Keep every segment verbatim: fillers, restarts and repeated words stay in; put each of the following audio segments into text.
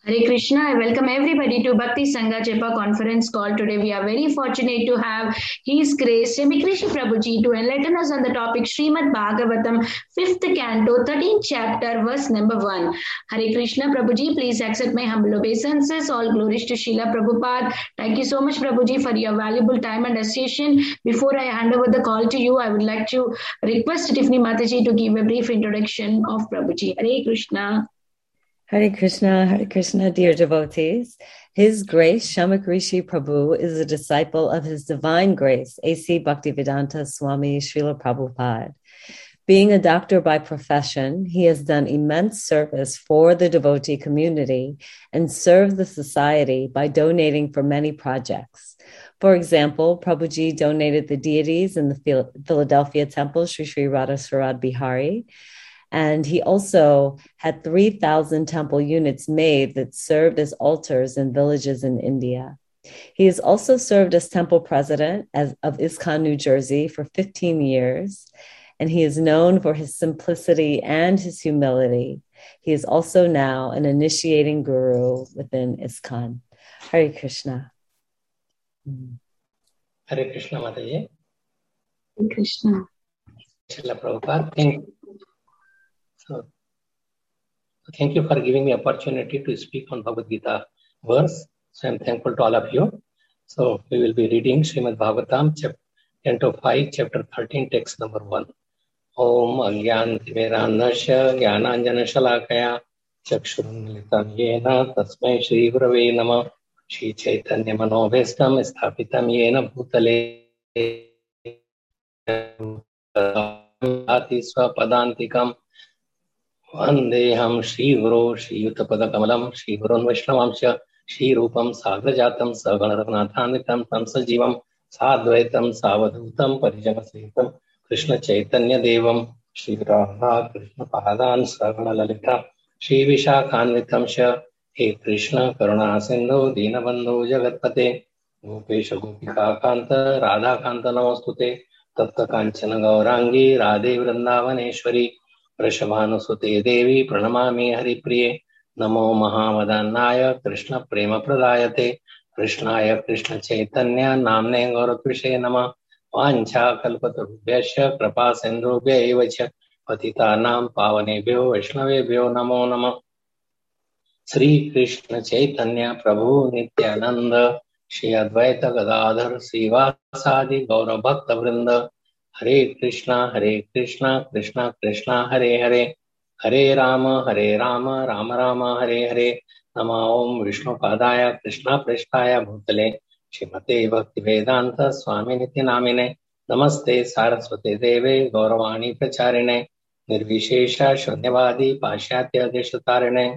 Hare Krishna. I welcome everybody to Bhakti Sangha Chepa conference call. Today we are very fortunate to have His Grace Semi Krishi Prabhuji to enlighten us on the topic Srimad Bhagavatam, fifth canto, thirteenth chapter, verse number one. Hare Krishna Prabhuji, please accept my humble obeisances. All glories to Srila Prabhupada. Thank you so much Prabhuji for your valuable time and association. Before I hand over the call to you, I would like to request Tiffany Mataji to give a brief introduction of Prabhuji. Hare Krishna. Hare Krishna, Hare Krishna, dear devotees. His Grace, Shamak Rishi Prabhu, is a disciple of His Divine Grace, A C Bhaktivedanta Swami Srila Prabhupada. Being a doctor by profession, he has done immense service for the devotee community and served the society by donating for many projects. For example, Prabhuji donated the deities in the Philadelphia temple, Sri Sri Radhaswarad Bihari, and he also had three thousand temple units made that served as altars in villages in India. He has also served as temple president as, of ISKCON New Jersey for fifteen years, and he is known for his simplicity and his humility. He is also now an initiating guru within ISKCON. Hare Krishna. Hare Krishna, Mataji. Hare Krishna. Srila Prabhupada, thank you. So, thank you for giving me opportunity to speak on Bhagavad Gita verse. So I'm thankful to all of you. So we will be reading Srimad Bhagavatam, chapter canto five, chapter thirteen, text number one. Om Agyantimirandasya Jnananjana Shalakaya Chakshurunmilitam Yena Tasmai Shri Gurave Namah Shri Chaitanya Manobhestam Sthapitam Yena Bhutale Ati Swapadantikam Vandeham Shri Guru Shri Yuttapada Kamalam Shri Gurun Vaishnavamsya Shri Rupam Sagrajatam Saganaraganathanitam Tam Sajivam Sadvaitam Savadhutam Parijanasetam Krishna Chaitanya Devam Shri Radha Krishna Padan Sagana Lalita Shri Vishakhanvitam Sha He Krishna Karuna Sindhu Dinabandhu Jagatpate Gopesha Gopika Kanta Radha Kanta Namostute Tatta Kanchana Gaurangi Radhe Vrindavaneshwari Prashabhanusute Devi Pranamami Haripriye Namo Mahamadannaya Krishna Prema Pradayate Krishnaya Krishna Chaitanya Namne Gauratvishe Nama Vancha Kalpatarubhyasya Krapa Sindhubhya Evacha Patitanam Pavanebhyo Vaishnavebhyo Namo Nama Sri Krishna Chaitanya Prabhu Nityananda Shri Advaita Gadadhar Srivasadi Gaura Bhakta Vrinda Hare Krishna, Hare Krishna, Krishna Krishna, Hare Hare, Hare Rama, Hare Rama, Rama Rama, Hare Hare, Nama Om Vishnu Padaya, Krishna Prishtaya Bhutale, Shrimate Bhaktivedanta Swami Niti Namine, Namaste Saraswate Deve, Gauravani Pracharine, Nirvishesha Shunyavadi, Pashyatya Deshatarine.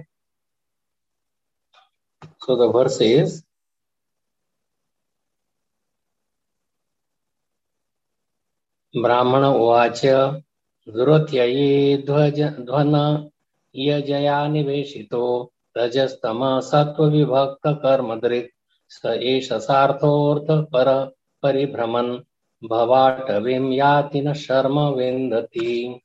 So the verse is, Brahmana uvacha dhurotyayi dhvana yajaya niveshito rajastama sattva vibhakta karmadrit sa esha sarthortha para paribhraman bhavatavim yatina sharma vendati.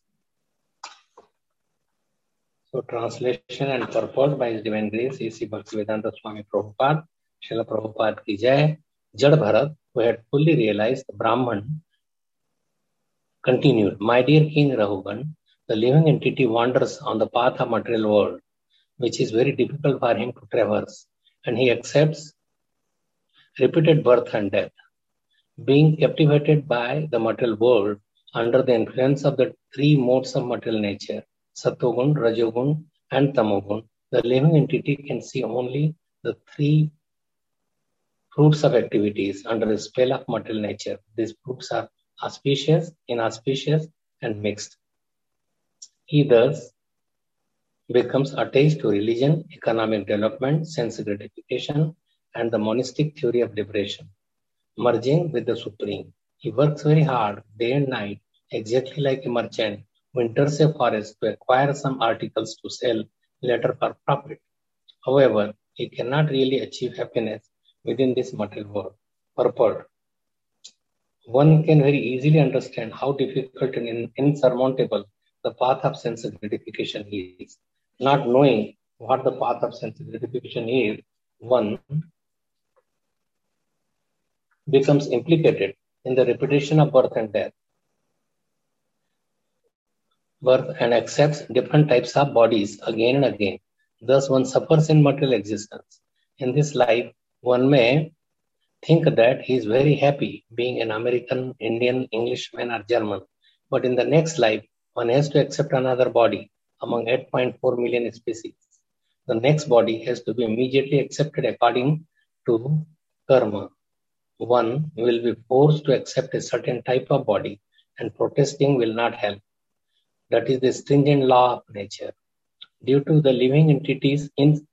So translation and purport by His Divine Grace A C Bhaktivedanta Swami Prabhupada, Srila Prabhupada ki jai. Jad Bharat, who had fully realized the Brahman, continued, My dear King Rahugan, the living entity wanders on the path of material world, which is very difficult for him to traverse, and he accepts repeated birth and death. Being captivated by the material world under the influence of the three modes of material nature, Satogun, Rajogun, and Tamogun, the living entity can see only the three fruits of activities under the spell of material nature. These fruits are auspicious, inauspicious, and mixed. He thus becomes attached to religion, economic development, sense gratification, and the monistic theory of liberation, merging with the Supreme. He works very hard, day and night, exactly like a merchant who enters a forest to acquire some articles to sell later for profit. However, he cannot really achieve happiness within this material world. Purport. One can very easily understand how difficult and insurmountable the path of sense gratification is. Not knowing what the path of sense gratification is, one becomes implicated in the repetition of birth and death, birth and accepts different types of bodies again and again. Thus, one suffers in material existence. In this life, one may think that he is very happy being an American, Indian, Englishman, or German. But in the next life, one has to accept another body among eight point four million species. The next body has to be immediately accepted according to karma. One will be forced to accept a certain type of body, and protesting will not help. That is the stringent law of nature. Due to the living entities in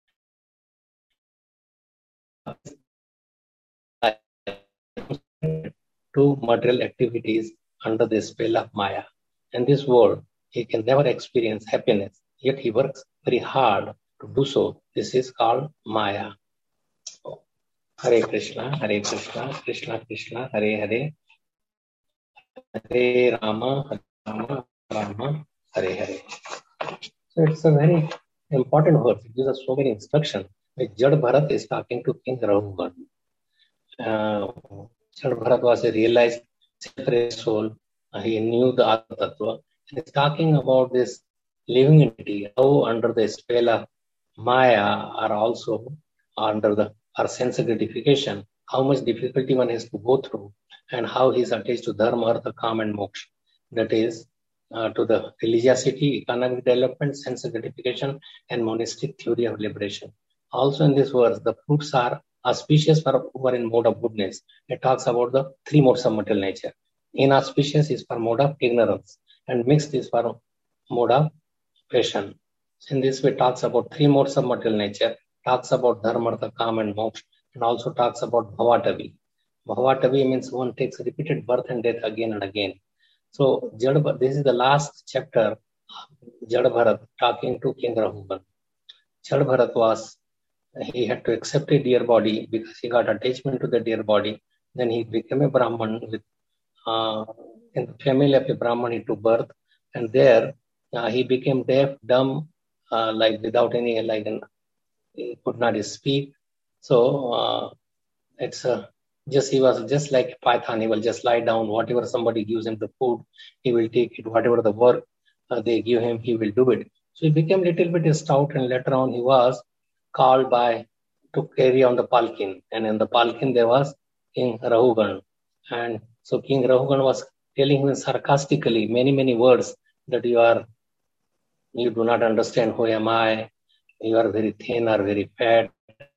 to material activities under the spell of Maya. In this world, he can never experience happiness, yet he works very hard to do so. This is called Maya. Hare Krishna, Hare Krishna, Krishna Krishna, Hare Hare, Hare Rama, Hare Rama, Rama, Hare Hare. So it's a very important verse. It gives us so many instructions. Jad Bharat is talking to King Raghugan. Uh, Jad Bharat was a realized separate soul. Uh, he knew the Atma Tattva. And he's talking about this living entity, how under the spell of Maya are also under the our sense gratification, how much difficulty one has to go through, and how he is attached to Dharma, Artha, Kama, and Moksha. That is, uh, to the religiosity, economic development, sense gratification, and monastic theory of liberation. Also in this verse, the fruits are auspicious for who are in mode of goodness. It talks about the three modes of material nature. Inauspicious is for mode of ignorance, and mixed is for mode of passion. In this way, it talks about three modes of material nature, talks about Dharma, Artha, Kama, and Moksha, and also talks about Bhavatavi. Bhavatavi means one takes repeated birth and death again and again. So, Jad, this is the last chapter, Jad Bharat talking to King Raghugan. Jad Bharat was, he had to accept a dear body because he got attachment to the dear body. Then he became a Brahman with, uh, in the family of a Brahman he took birth, and there uh, he became deaf, dumb, uh, like without any, like an, he could not speak. So uh, it's uh, just, he was just like a python. He will just lie down. Whatever somebody gives him the food, he will take it. Whatever the work uh, they give him, he will do it. So he became a little bit stout, and later on he was called by to carry on the palkin. And in the palkin there was King Raghugan. And so King Raghugan was telling him sarcastically many, many words that you are, you do not understand who am I. You are very thin or very fat.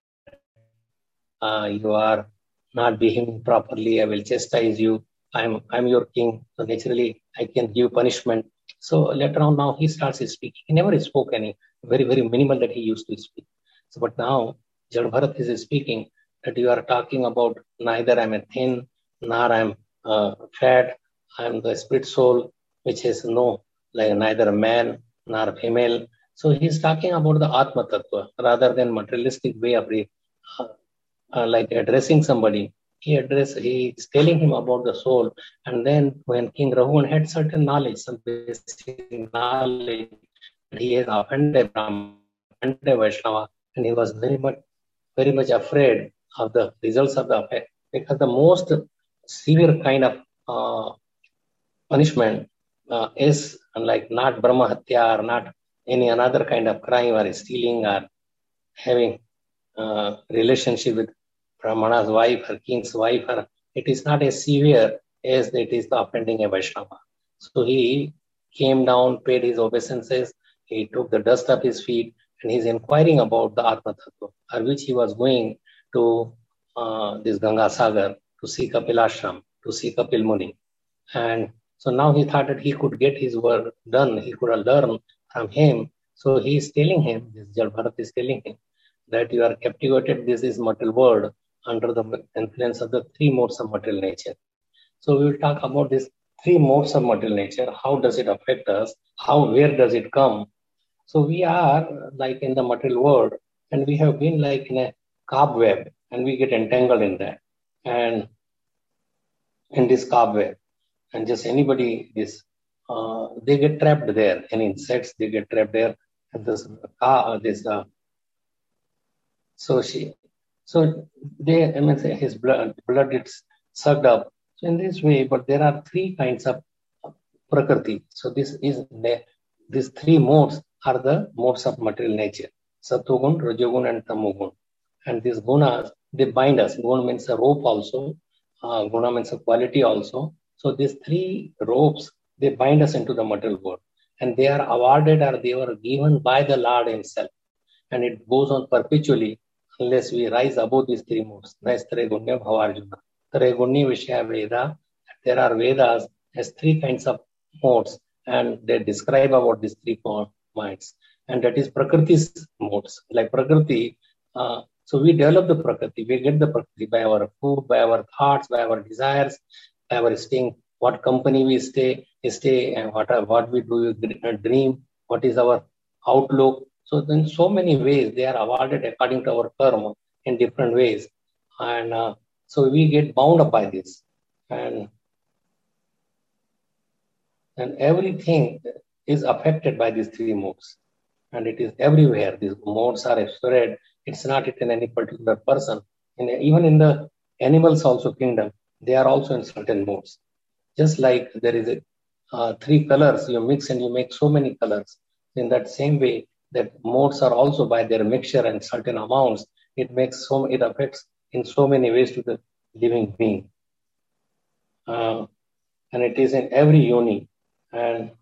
Uh, you are not behaving properly. I will chastise you. I'm I'm your king. So naturally, I can give punishment. So later on, now he starts speaking. He never spoke any, very, very minimal that he used to speak. So, but now Jad Bharat is speaking that you are talking about neither I'm a thin, nor I'm uh, fat. I'm the spirit soul, which is no, like neither a man nor a female. So he's talking about the Atma Tattva rather than materialistic way of uh, uh, like addressing somebody. He address, he is telling him about the soul. And then when King Raghugan had certain knowledge, some basic knowledge, he has offended Brahman, offended Vaishnava, and he was very much, very much afraid of the results of the affair, because the most severe kind of uh, punishment uh, is like not Brahma Hatya or not any another kind of crime or stealing or having uh, relationship with Brahmana's wife or king's wife. Or it is not as severe as it is the offending a Vaishnava. So he came down, paid his obeisances, he took the dust of his feet, and he's inquiring about the Atma Tattva, at which he was going to uh, this Ganga Sagar to see Kapil Ashram, to see Kapil Muni. And so now he thought that he could get his work done, he could learn from him. So he is telling him, this Jad Bharat is telling him, that you are captivated, this is material world, under the influence of the three modes of material nature. So we will talk about these three modes of material nature. How does it affect us? How, where does it come? So we are like in the material world, and we have been like in a cobweb, and we get entangled in that. And in this cobweb, and just anybody, this, uh, they get trapped there. Any insects, they get trapped there. and this, uh, this, uh, so she, so they, I mean, his blood, blood gets sucked up. So in this way, but there are three kinds of prakriti. So this is, these three modes are the modes of material nature. Sattvagun, Rajogun, and Tamogun. And these gunas, they bind us. Guna means a rope also. Uh, guna means a quality also. So these three ropes, they bind us into the material world. And they are awarded or they were given by the Lord himself. And it goes on perpetually unless we rise above these three modes. Naistre Gunya Bhavarjuna. Tare Gunni Vishya Veda. There are Vedas as three kinds of modes. And they describe about these three minds. And that is Prakriti's modes. Like Prakriti, uh, so we develop the Prakriti. We get the Prakriti by our food, by our thoughts, by our desires, by our staying, what company we stay, stay and what, what we do, dream, what is our outlook. So in so many ways, they are awarded according to our karma in different ways. And uh, so we get bound up by this. And, and everything is affected by these three modes. And it is everywhere. These modes are spread. It's not in any particular person. And even in the animals also kingdom, they are also in certain modes. Just like there is a, uh, three colors, you mix and you make so many colors. In that same way, that modes are also by their mixture and certain amounts, it makes so, it affects in so many ways to the living being. Uh, and it is in every yoni. And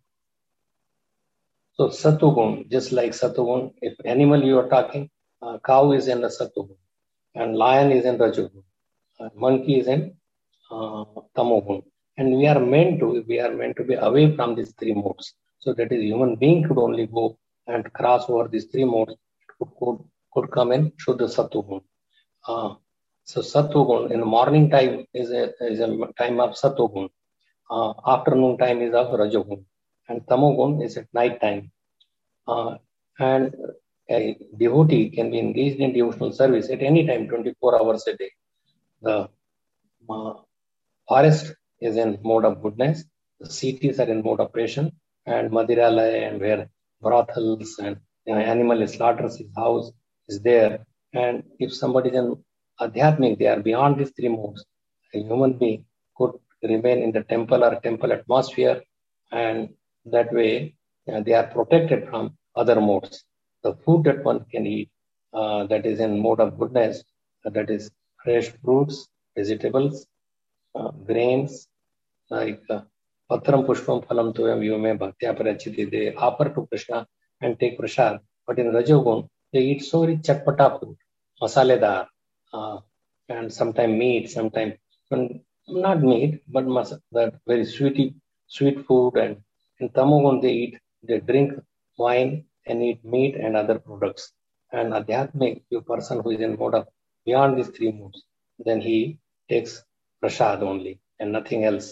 so Sattvagun, just like Sattvagun, if animal you are talking, uh, cow is in the Sattvagun, and lion is in Rajogun, uh, monkey is in uh, Tamogun. And we are meant to, we are meant to be away from these three modes. So that is, human being could only go and cross over these three modes, could, could, could come in Shuddha Sattvagun. Uh, so Sattvagun in the morning time is a, is a time of Sattvagun. Uh, afternoon time is of Rajogun. And Tamogun is at night time. Uh, and a devotee can be engaged in devotional service at any time, twenty-four hours a day. The uh, forest is in mode of goodness. The cities are in mode of passion. And Madiralaya and where brothels and you know, animal slaughters, his house is there. And if somebody is in Adhyatmic, they are beyond these three modes. A human being could remain in the temple or temple atmosphere, and that way uh, they are protected from other modes. The food that one can eat, uh, that is in mode of goodness, uh, that is fresh fruits, vegetables, uh, grains, like uh, Patram Pushpam Phalam Toyam Yume Bhaktya Parachiti, they offer to Krishna and take prasad. But in Rajogun, they eat so rich chatpata food, masaledar, uh, and sometimes meat, sometimes not meat, but mas- that very sweety, sweet food. And in Tamogun, they eat, they drink wine and eat meat and other products. And Adhyatmic, a person who is in mode of beyond these three modes, then he takes prasad only and nothing else.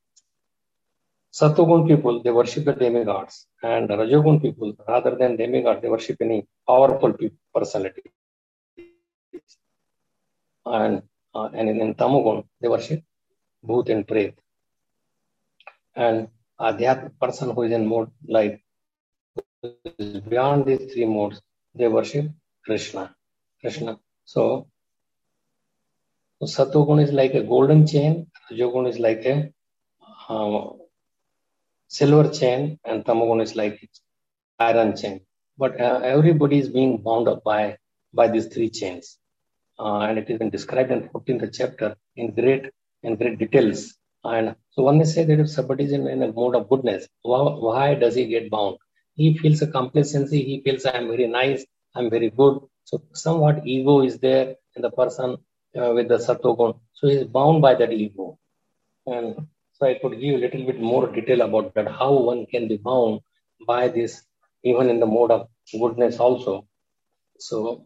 Sattvagun people, they worship the demigods. And Rajogun people, rather than demigods, they worship any powerful personality. And, uh, and in, in Tamogun, they worship Bhut and Pret. And Adhyat person who is in mode like beyond these three modes, they worship Krishna. Krishna. So, so Sattvagun is like a golden chain, Rajogun is like a uh, silver chain, and Tamogun is like iron chain. But uh, everybody is being bound up by, by these three chains. Uh, and it has been described in fourteenth chapter in great in great details. And so one may say that if somebody is in, in a mode of goodness, why, why does he get bound? He feels a complacency, he feels I'm very nice, I'm very good. So somewhat ego is there in the person uh, with the Sattvagun. So he is bound by that ego. And so I could give a little bit more detail about that, how one can be bound by this, even in the mode of goodness also. So,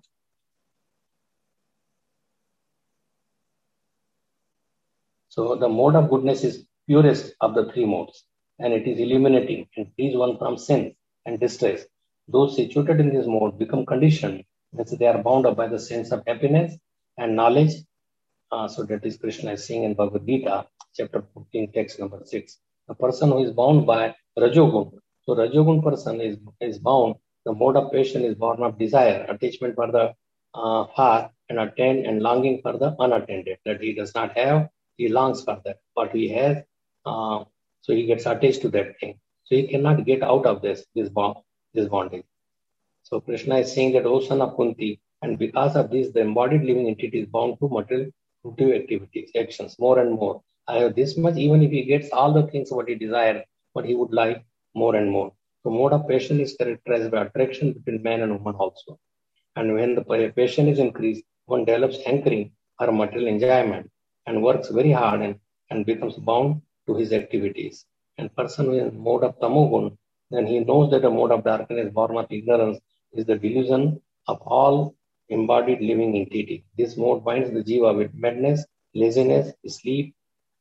so the mode of goodness is purest of the three modes, and it is illuminating and frees one from sin and distress. Those situated in this mode become conditioned, means they are bound up by the sense of happiness and knowledge. Uh, so that is Krishna is saying in Bhagavad Gita, chapter fourteen, text number six. A person who is bound by Rajogun. So Rajogun person is, is bound The mode of passion is born of desire, attachment for the uh, far and attained, and longing for the unattended. That he does not have, he longs for that. What he has, uh, so he gets attached to that thing. So he cannot get out of this this bond, this bondage. So Krishna is saying that, O son of Kunti, and because of this, the embodied living entity is bound to material fruitive activities, actions, more and more. I have this much, even if he gets all the things what he desires, what he would like, more and more. So mode of passion is characterized by attraction between man and woman also. And when the passion is increased, one develops hankering or material enjoyment and works very hard and, and becomes bound to his activities. And person who is in mode of tamogun, then he knows that the mode of darkness, born of ignorance, is the delusion of all embodied living entity. This mode binds the jiva with madness, laziness, sleep.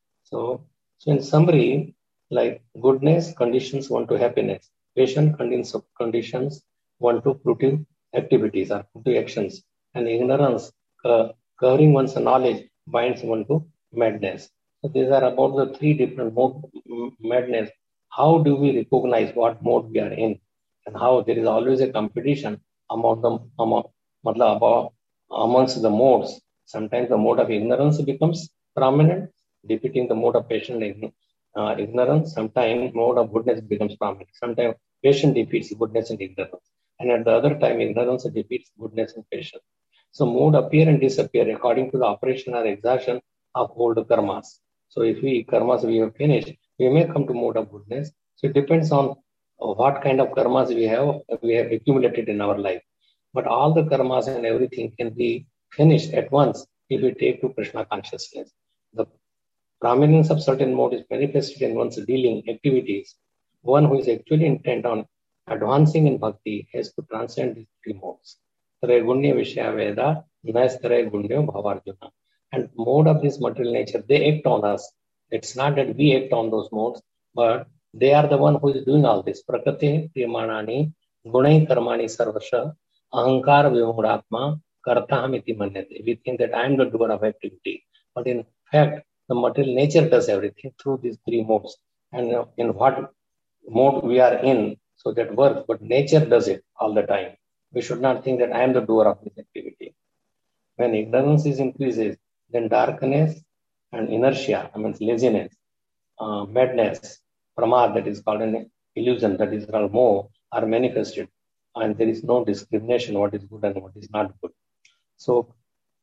So, so in summary, like goodness conditions one to happiness, passion conditions one to fruitive activities or fruitive actions, and ignorance, uh, covering one's knowledge, binds one to madness. So these are about the three different mode madness. How do we recognize what mode we are in, and how there is always a competition among them, among, about, amongst the modes. Sometimes the mode of ignorance becomes prominent, defeating the mode of passion and uh, ignorance. Sometimes mode of goodness becomes prominent. Sometimes passion defeats goodness and ignorance. And at the other time, ignorance defeats goodness and passion. So mode appear and disappear according to the operation or exertion of old karmas. So if we karmas we have finished, we may come to mode of goodness. So it depends on what kind of karmas we have we have accumulated in our life. But all the karmas and everything can be finished at once if we take to Krishna consciousness. The prominence of certain mode is manifested in one's dealing activities. One who is actually intent on advancing in bhakti has to transcend these three modes. Traigunya Vishya Veda, Nastraigunya Bhavarjuna. And mode of this material nature, they act on us. It's not that we act on those modes, but they are the one who is doing all this. Prakate Priyamanani, Gunai Karmani Sarvasha, Ahankar Vimuratma, Kartahamiti Manyate. We think that I am the doer of activity. But in fact, the material nature does everything through these three modes. And in what mode we are in, so that works, but nature does it all the time. We should not think that I am the doer of this activity. When ignorance is increases, then darkness and inertia, I mean laziness, uh, madness, pramad, that is called an illusion, that is called moh, are manifested. And there is no discrimination what is good and what is not good. So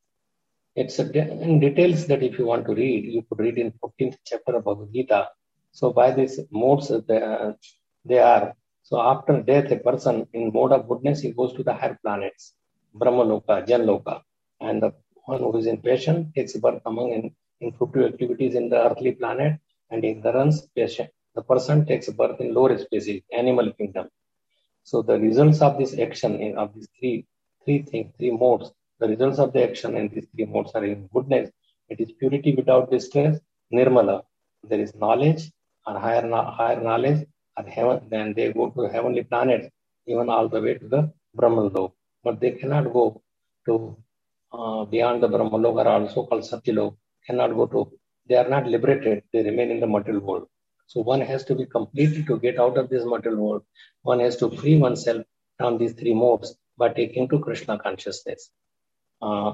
it's a de- in details that if you want to read, you could read in fourteenth chapter of Bhagavad Gita. So by these modes, they, uh, they are, so after death, a person in mode of goodness, he goes to the higher planets, Brahma Loka, Jan Loka. And the one who is in passion takes birth among in, in fruitive activities in the earthly planet, and ignorance, passion. The person takes birth in lower species, animal kingdom. So the results of this action in, of these three, three things, three modes, the results of the action in these three modes are in goodness. It is purity without distress, nirmala. There is knowledge or higher, higher knowledge at heaven, then they go to heavenly planets, even all the way to the Brahmalok. But they cannot go to uh, beyond the Brahmalok, or also called Satyalok, cannot go to, they are not liberated, they remain in the material world. So one has to be completed to get out of this material world. One has to free oneself from these three modes by taking to Krishna consciousness. Uh,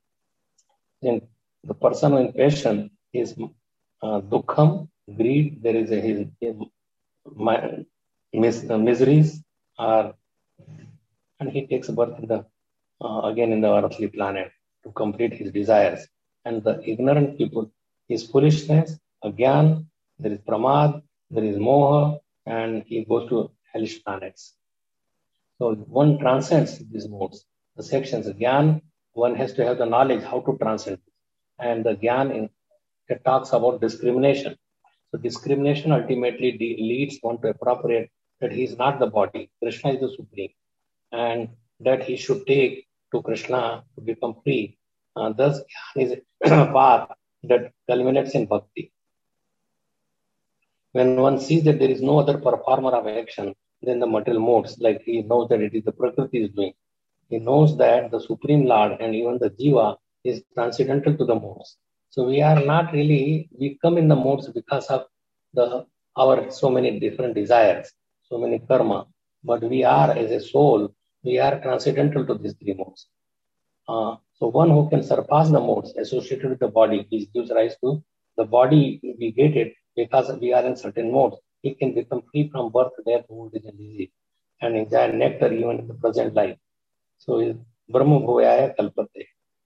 then the person in passion is uh, dukkham, greed, there is a his, his my, mis, uh, miseries, are, and he takes birth in the uh, again in the earthly planet to complete his desires. And the ignorant people is foolishness, agyan, there is pramad, there is moha, and he goes to hellish planets. So one transcends these modes, the sections. Gyan, one has to have the knowledge how to transcend. And the Gyan, in, it talks about discrimination. So discrimination ultimately de- leads one to appropriate that he is not the body. Krishna is the supreme. And that he should take to Krishna to become free. Uh, thus, Gyan is a path that culminates in bhakti. When one sees that there is no other performer of action than the material modes, like he knows that it is the Prakriti is doing, he knows that the Supreme Lord and even the Jiva is transcendental to the modes. So we are not really, we come in the modes because of the our so many different desires, so many karma. but we are, as a soul, we are transcendental to these three modes. Uh, so one who can surpass the modes associated with the body, which gives rise to the body, we get it because we are in certain modes. He can become free from birth, death, old age, and disease, and enjoy nectar even in the present life. So is Brahma Bhuvaya Kalpate.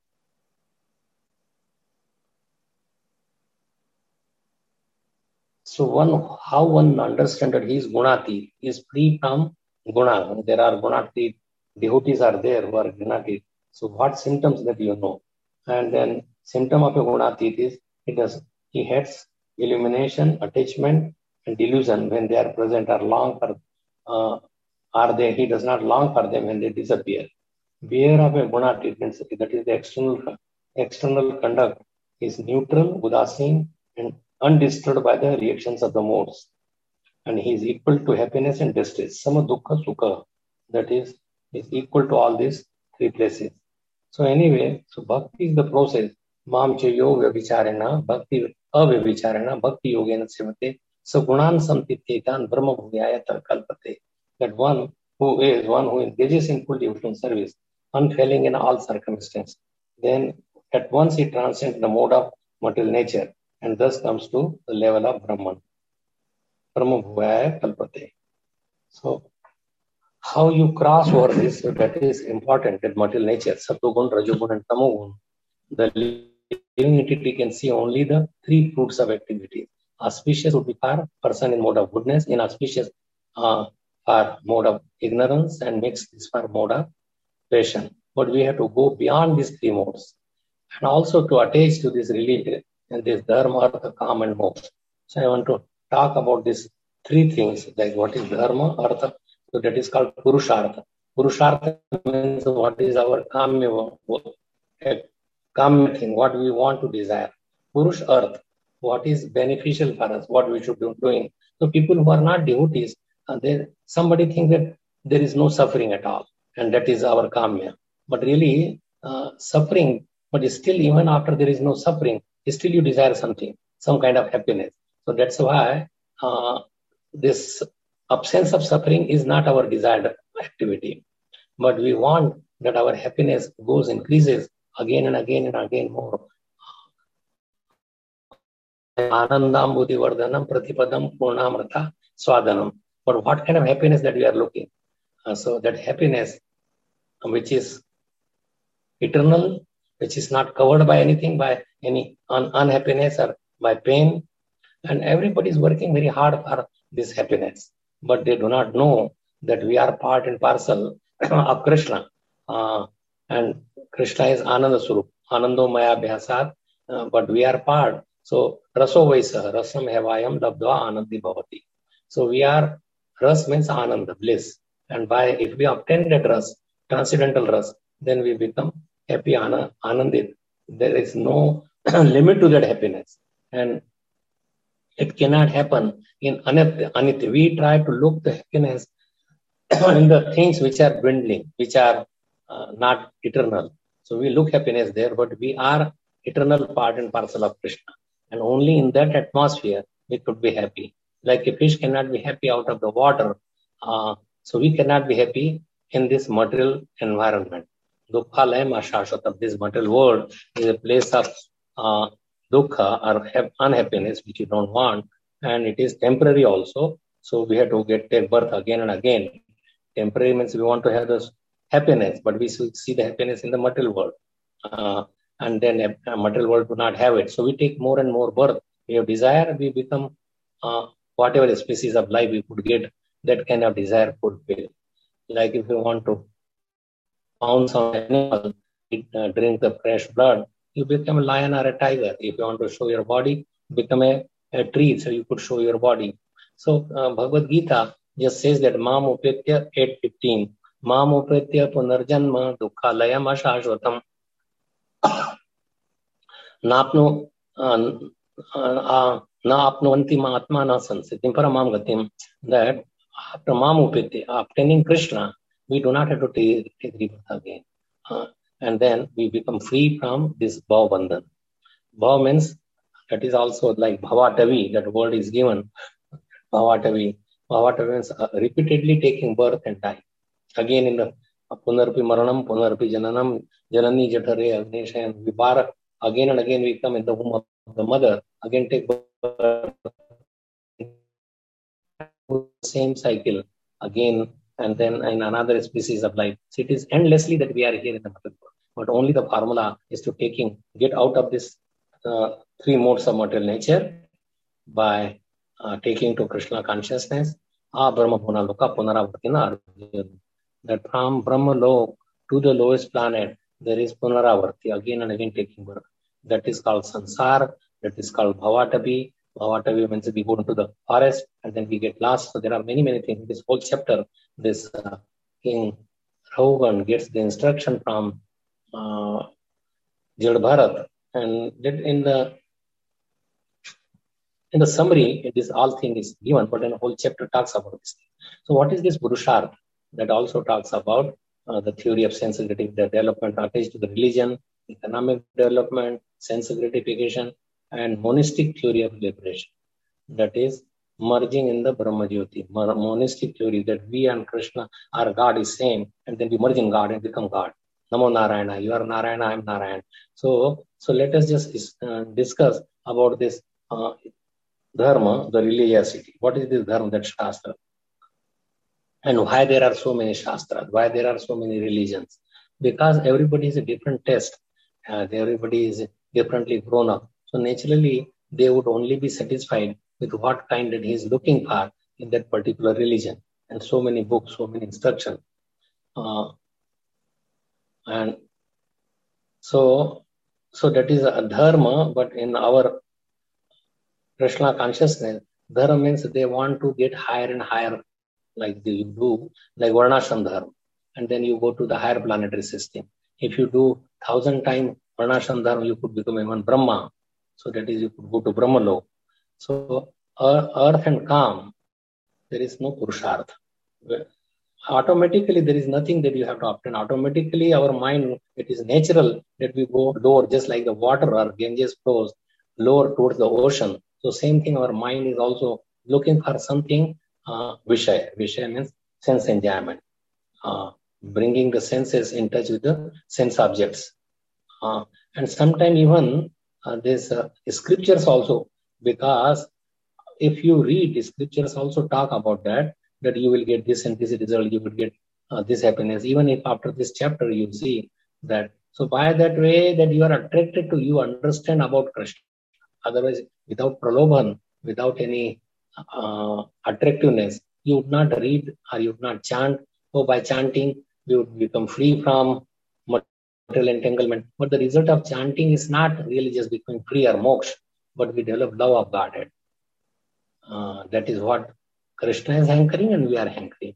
So one, how one understands that he is Gunati, he is free from Guna. There are Gunati, devotees are there who are Gunati. So what symptoms that you know? And then symptom of a Gunati is, it does, he hates illumination, attachment, and delusion when they are present, are long for, uh, are they, he does not long for them when they disappear. Beware of a Gunati, that is the external, external conduct, is neutral, udasin, and undisturbed by the reactions of the modes. And he is equal to happiness and distress. Sama dukkha sukha, that is, is equal to all these three places. So anyway, so bhakti is the process. Mam cha yoga vicharena, bhakti avicharena, bhakti yogena sevate, so gunan samtitetan brahma bhuyaya kalpate. That one who is, one who engages in full devotional service, unfailing in all circumstances, then at once he transcends the mode of material nature and thus comes to the level of Brahman. Brahma Bhuvaya Kalpate. So, how you cross over this, so that is important, that material nature, Sattvagun, Rajogun, and Tamogun. The living entity can see only the three fruits of activity. Auspicious would be for person in mode of goodness, inauspicious uh, for mode of ignorance, and mixed is for mode of passion. But we have to go beyond these three modes and also to attach to this religion and this dharma, artha, kama, and moksha. So I want to talk about these three things, like what is dharma, artha, so that is called purushartha. Purushartha means what is our kama, kama thing, what we want to desire. Purush artha, what is beneficial for us, what we should be doing. So people who are not devotees, uh, they, somebody thinks that there is no suffering at all, and that is our kama. But really, uh, suffering, but still even after there is no suffering, still you desire something, some kind of happiness. So that's why uh, this absence of suffering is not our desired activity. But we want that our happiness goes, increases again and again and again more. Anandam buddhi vardhanam pratipadam purnamrata swadanam. But what kind of happiness that we are looking? Uh, so that happiness which is eternal, which is not covered by anything, by any un- unhappiness or by pain. And everybody is working very hard for this happiness. But they do not know that we are part and parcel of Krishna. Uh, and Krishna is Ananda Surup, Anando Maya Bhyasat, uh, but we are part. So, Raso Vaisa, Rasam Hevayam Labdva Anandi Bhavati. So, we are, Ras means Ananda, bliss. And by, if we obtain that Ras, transcendental Ras, then we become happy, Anandit. There is no limit to that happiness. And it cannot happen in Anitya. We try to look the happiness in the things which are dwindling, which are uh, not eternal. So we look happiness there, but we are eternal part and parcel of Krishna. And only in that atmosphere we could be happy. Like a fish cannot be happy out of the water. Uh, so we cannot be happy in this material environment. Dukkha layam ashashvatam. This material world is a place of uh, dukkha or unhappiness which you don't want, and it is temporary also. So we have to get take birth again and again. Temporary means we want to have this happiness, but we see the happiness in the material world, uh, and then a material world do not have it. So we take more and more birth. We have desire, we become uh, whatever species of life we could get, that kind of desire fulfilled. Like if you want to pounce on an animal, uh, drink the fresh blood, you become a lion or a tiger. If you want to show your body, become a, a tree, so you could show your body. So uh, Bhagavad Gita just says that Mam Upetya eight fifteen, Mam Upetya Punarjanma Dukkha Layam Ashashvatam Napno Na Apnuvanti Mahatma Na Sansitim Paramam Gatim. That after Mam Upetya, obtaining Krishna, we do not have to take, take rebirth again. Uh, and then we become free from this Bhav Bandhan. Bhav means, that is also like Bhavatavi, that word is given, Bhavatavi. Bhavatavya means uh, repeatedly taking birth and die. Again in the uh, Punarpi Maranam, Punarpi Jananam, Janani Jatare, Agnesha and Vibhara. Again and again we come in the womb of the mother. Again take birth. Same cycle again and then in another species of life. So it is endlessly that we are here in the material world. But only the formula is to taking, get out of this uh, three modes of material nature by uh, taking to Krishna consciousness. Ah, Brahma Puna Loka Punaravartina Arjuna. That from Brahma Lok to the lowest planet, there is Punaravarti, again and again taking birth. That is called Sansar, that is called Bhavatavi. Bhavatavi means we go into the forest and then we get lost. So there are many, many things. This whole chapter, this uh, King Raghuvan gets the instruction from uh, Jad Bharat, and in the in the summary, this all thing is given, but in the whole chapter talks about this. So what is this Purusharth? That also talks about uh, the theory of sense gratification, the development attached to the religion, economic development, sense gratification, and monistic theory of liberation. That is merging in the Brahma Jyoti, monistic theory that we and Krishna, our God is same, and then we merge in God and become God. Namo Narayana, you are Narayana, I am Narayana. So, so let us just uh, discuss about this uh, dharma, the religiosity. What is this dharma, that Shastra? And why there are so many Shastras? Why there are so many religions? Because everybody is a different test. Uh, everybody is differently grown up. So naturally, they would only be satisfied with what kind that he is looking for in that particular religion. And so many books, so many instructions. Uh, and so, so that is a dharma, but in our Krishna consciousness, dharma means they want to get higher and higher, like you do, like Varnashram dharma. And then you go to the higher planetary system. If you do thousand times Varnashram dharma, you could become even Brahma. So that is, you could go to Brahma Lok. So earth and calm, there is no Purusharth. Automatically, there is nothing that you have to obtain. Automatically, our mind, it is natural that we go lower, just like the water or Ganges flows lower towards the ocean. So same thing, our mind is also looking for something, uh, Vishaya. Vishaya means sense enjoyment. Uh, bringing the senses in touch with the sense objects. Uh, and sometimes even uh, there's uh, scriptures also, because if you read the scriptures also talk about that, that you will get this and this result, you will get uh, this happiness. Even if after this chapter you see that, so by that way that you are attracted to, you understand about Krishna. Otherwise, without pralobhan, without any uh, attractiveness, you would not read or you would not chant. So by chanting, you would become free from material entanglement. But the result of chanting is not really just becoming free or moksha, but we develop love of Godhead. Uh, that is what Krishna is hankering and we are hankering.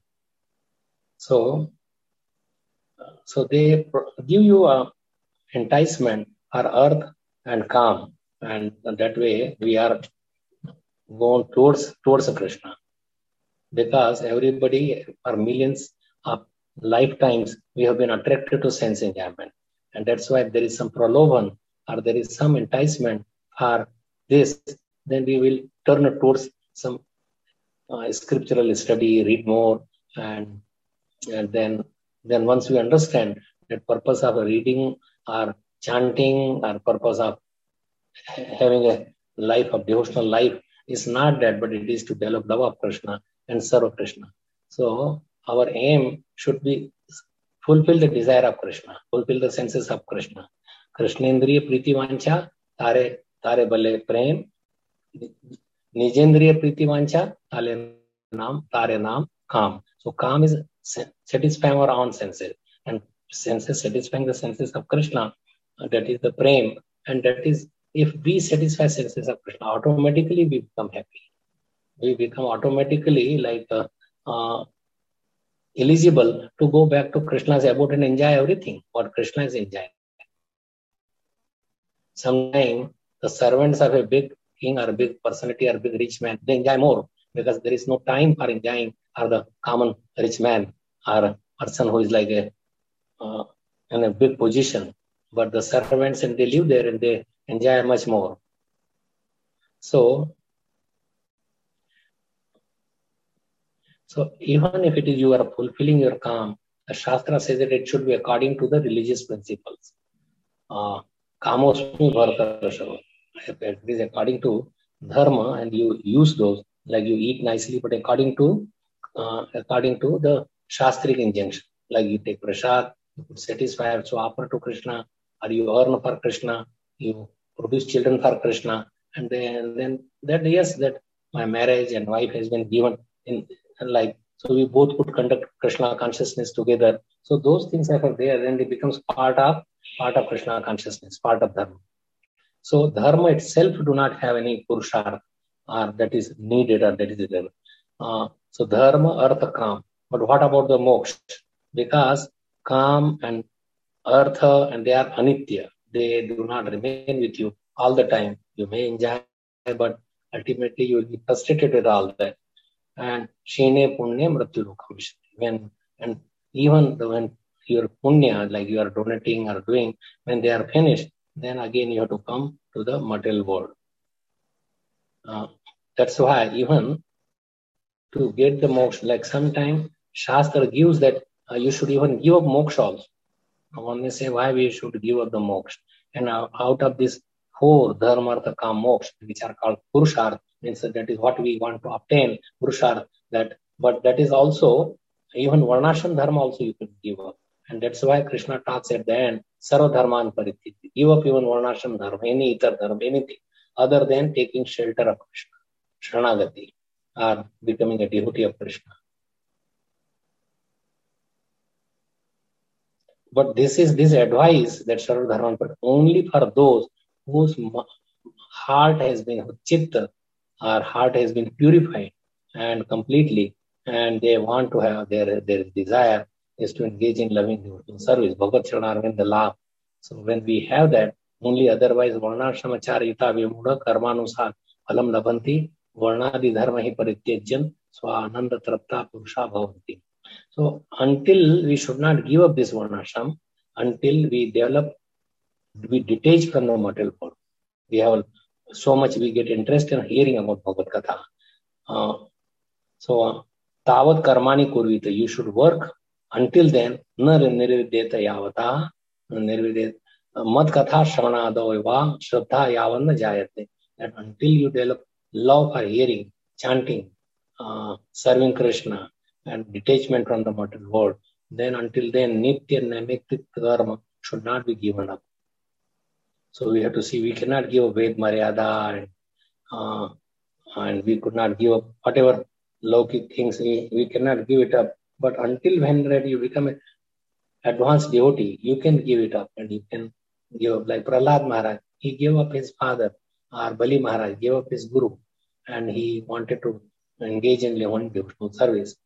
So, uh, so they give you a enticement for earth and calm, and that way we are going towards towards Krishna. Because everybody, for millions of lifetimes, we have been attracted to sense enjoyment, and that's why there is some pralobhan or there is some enticement for this. Then we will turn towards some uh, scriptural study, read more, and and then then once we understand that purpose of reading or chanting or purpose of having a life of devotional life is not that, but it is to develop love of Krishna and serve Krishna. So our aim should be fulfill the desire of Krishna, fulfill the senses of Krishna. Krishnendriya priti vancha, tare tare bale prem. Nijendriya priti vancha, tare naam, tare naam, calm. So calm is satisfying our own senses, and senses satisfying the senses of Krishna. That is the prem, and that is, if we satisfy senses of Krishna, automatically we become happy. We become automatically like uh, uh, eligible to go back to Krishna's abode and enjoy everything what Krishna is enjoying. Sometimes the servants of a big king or a big personality or a big rich man, they enjoy more because there is no time for enjoying, or the common rich man or a person who is like a uh, in a big position. But the servants, and they live there and they enjoy much more. So, So even if it is you are fulfilling your Kam, the Shastra says that it should be according to the religious principles. Kamosmi Bharata, it is according to Dharma, and you use those, like you eat nicely, but according to uh, according to the Shastric injunction, like you take prasad, you could satisfy, so offer to Krishna, or you earn for Krishna, you produce children for Krishna, and then then that yes, that my marriage and wife has been given in like, so we both could conduct Krishna consciousness together. So those things are there, then it becomes part of part of Krishna consciousness, part of Dharma. So Dharma itself do not have any Purusharth or that is needed or that is there. Uh, so Dharma, Artha, Kam. But what about the moksha? Because Kam and Artha, and they are anitya. They do not remain with you all the time. You may enjoy, but ultimately you will be frustrated with all that. And Shine Punya Mrityu Lokam. When and even the, when your punya, like you are donating or doing, when they are finished, then again you have to come to the material world. Uh, that's why even to get the moksha, like sometimes Shastra gives that uh, you should even give up moksha also. One may say why we should give up the moksha. And uh, out of these four dharma, artha, kam, moksha, which are called purusharth, means that, that is what we want to obtain, purusharth. That, but that is also even varnashram dharma also you can give up. And that's why Krishna talks at the end, sarva dharman parititi. Give up even varnashram dharma, any other dharma, anything other than taking shelter of Krishna, Shranagati, or becoming a devotee of Krishna. But this is this advice that sarva dharman, but only for those whose heart has been chitta, our heart has been purified and completely, and they want to have their their desire is to engage in loving devotional service. Bhagavad Charanarvind, the law. So when we have that, only otherwise varnashramacharita vimudha karmanusar phalam labhanti varnadi dharma hi parityajyan swananda trapta purusha bhavanti. So until we should not give up this varnashram, until we develop, we detach from the material world. We have so much, we get interest in hearing about Bhagavad Katha. Uh, so tavat karmani kurvita, you should work. Until then, na nirvidyeta yavata, nirvidyeta mad katha shravanado eva shraddha yavanna jayate. That until you develop love for hearing, chanting, uh, serving Krishna, and detachment from the material world, then until then, nitya naimitya dharma should not be given up. So we have to see, we cannot give up Ved Maryada, and, uh, and we could not give up whatever Lokik things, we, we cannot give it up. But until when you become an advanced devotee, you can give it up, and you can give up. Like Prahlad Maharaj, he gave up his father, or Bali Maharaj gave up his guru, and he wanted to engage in one devotional service.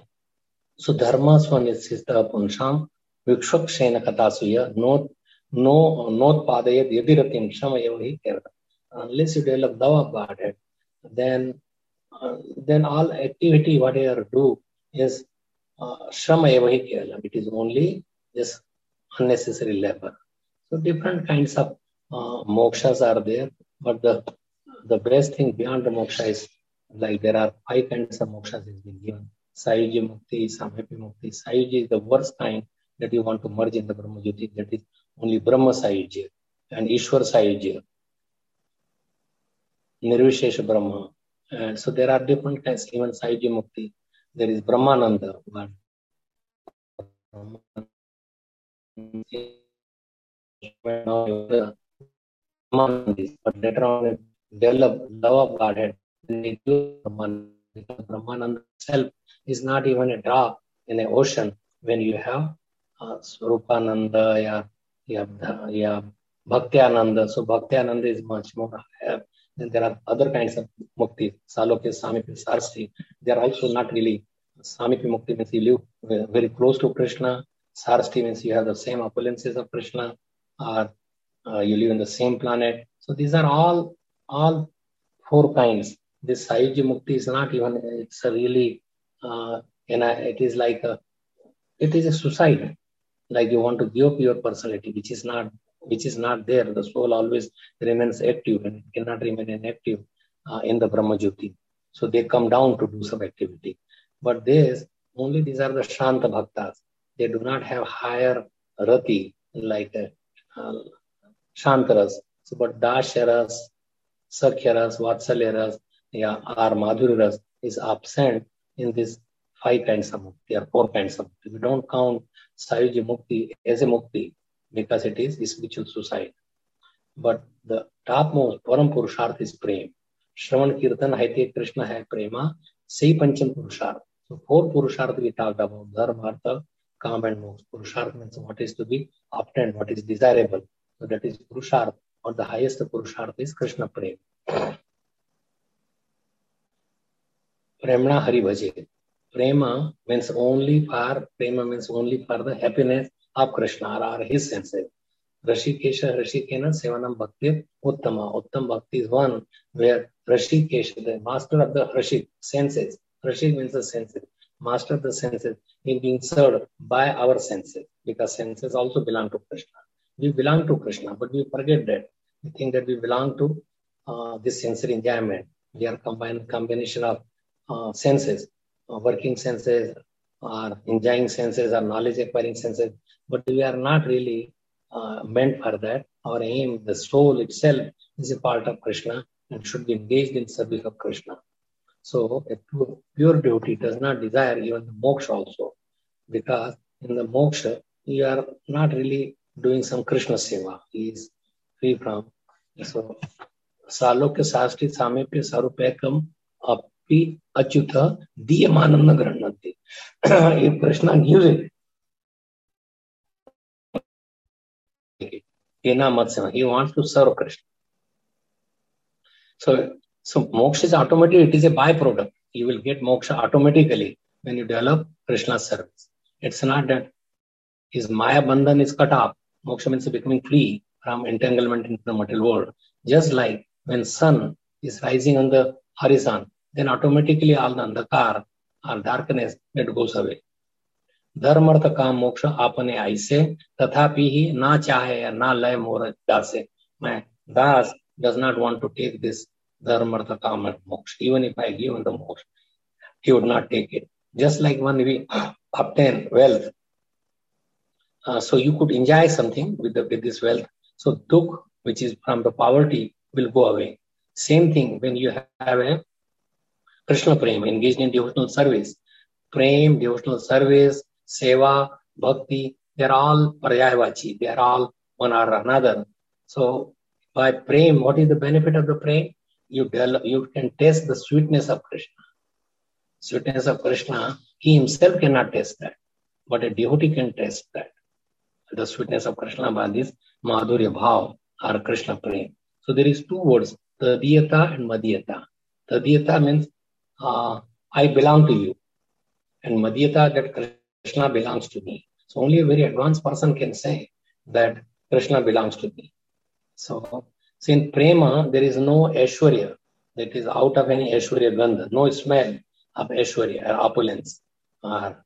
So dharma swanisthita punsham vikshakshena katasuya no no not padayat yadiratim shamayahi kerala. Unless you develop love of Godhead, then uh, then all activity whatever do is shamayahi kerala. It is only just unnecessary labor. So different kinds of uh, mokshas are there, but the the best thing beyond the moksha is, like there are five kinds of mokshas is being given. Sayuji Mukti, Samhepi Mukti. Sayuji is the worst kind that you want to merge in the Brahma Jyoti. That is only Brahma Sayuji and Ishwar Sayuji, Nirvishesha Brahma. And so there are different kinds. Even Sayuji Mukti, there is Brahmananda. But later on, develop love of Godhead. Brahmananda itself is not even a drop in the ocean when you have uh, Swarupananda, yeah, yeah, yeah, Bhaktyananda. So Bhaktyananda is much more higher. Then there are other kinds of mukti, Salokya, Samipi, Sarsti. They are also not really. Samipi Mukti means you live very close to Krishna. Sarsti means you have the same opulences of Krishna, or uh, you live in the same planet. So these are all all four kinds. This Sayuji Mukti is not even, it's a really, uh, and it is like a, it is a suicide. Like you want to give up your personality, which is not, which is not there. The soul always remains active, and it cannot remain inactive uh, in the Brahma Jyoti. So they come down to do some activity. But this, only these are the Shanta Bhaktas. They do not have higher rati like uh, Shantaras. So, but Dasharas, Sakyaras, Vatsalyaras, yeah, or Madhuryaras is absent in this five kinds of mukti or four kinds of mukti. We don't count Sayuji Mukti as a mukti because it is a spiritual suicide. But the topmost Param Purusharth is Prem. Shravan Kirtan Haite Krishna hai Prema, say Pancham Purusharth. So four Purusharth we talked about, Dharma, Artha, Kam and Moksha. Purusharth means what is to be obtained, what is desirable. So that is Purusharth, or the highest Purusharth is Krishna Prem. Premna Hari Bhaje. Prema means only for, Prema means only for the happiness of Krishna or his senses. Rashikesha, Rashikena, Sevanam Bhakti, Uttama. Uttam Bhakti is one where Rashikesha, the master of the Rashik, senses. Rashik means the senses. Master of the senses is being served by our senses because senses also belong to Krishna. We belong to Krishna, but we forget that. We think that we belong to uh, this sensory enjoyment. We are combined combination of uh, senses, uh, working senses, or enjoying senses, or knowledge acquiring senses, but we are not really uh, meant for that. Our aim, the soul itself, is a part of Krishna and should be engaged in service of Krishna. So a pure, pure devotee does not desire even the moksha also, because in the moksha, you are not really doing some Krishna seva. He is free from. So, Salokya Sasti Samepya Sarupekam Api Achyuta Diyamanam Grananti. If Krishna gives it, he wants to serve Krishna. So, so moksha is automatic, it is a byproduct. You will get moksha automatically when you develop Krishna's service. It's not that his Maya Bandhan is cut off. Moksha means becoming free from entanglement into the material world. Just like when sun is rising on the horizon, then automatically all the andhakar or darkness that goes away. Dharmartha kam moksha apane aise tathapi hi na chahe na lay mora dase. My das does not want to take this dharmartha kam moksha. Even if I give him the moksha, he would not take it. Just like when we obtain wealth, uh, so you could enjoy something with, the, with this wealth. So dukh, which is from the poverty, will go away. Same thing when you have a Krishna Prem, engaged in devotional service. Prem, devotional service, seva, bhakti, they are all paryayavachi. They are all one or another. So by Prem, what is the benefit of the Prem? You, develop, you can taste the sweetness of Krishna. Sweetness of Krishna, he himself cannot taste that. But a devotee can taste that. The sweetness of Krishna by this Madhurya Bhav or Krishna Prem. So there is two words, Tadiyata and Madhyata. Tadiyata means uh, I belong to you. And Madhyata, that Krishna belongs to me. So only a very advanced person can say that Krishna belongs to me. So, so in Prema, there is no Aishwarya that is out of any Aishwarya Gandha, no smell of Aishwarya or opulence. Or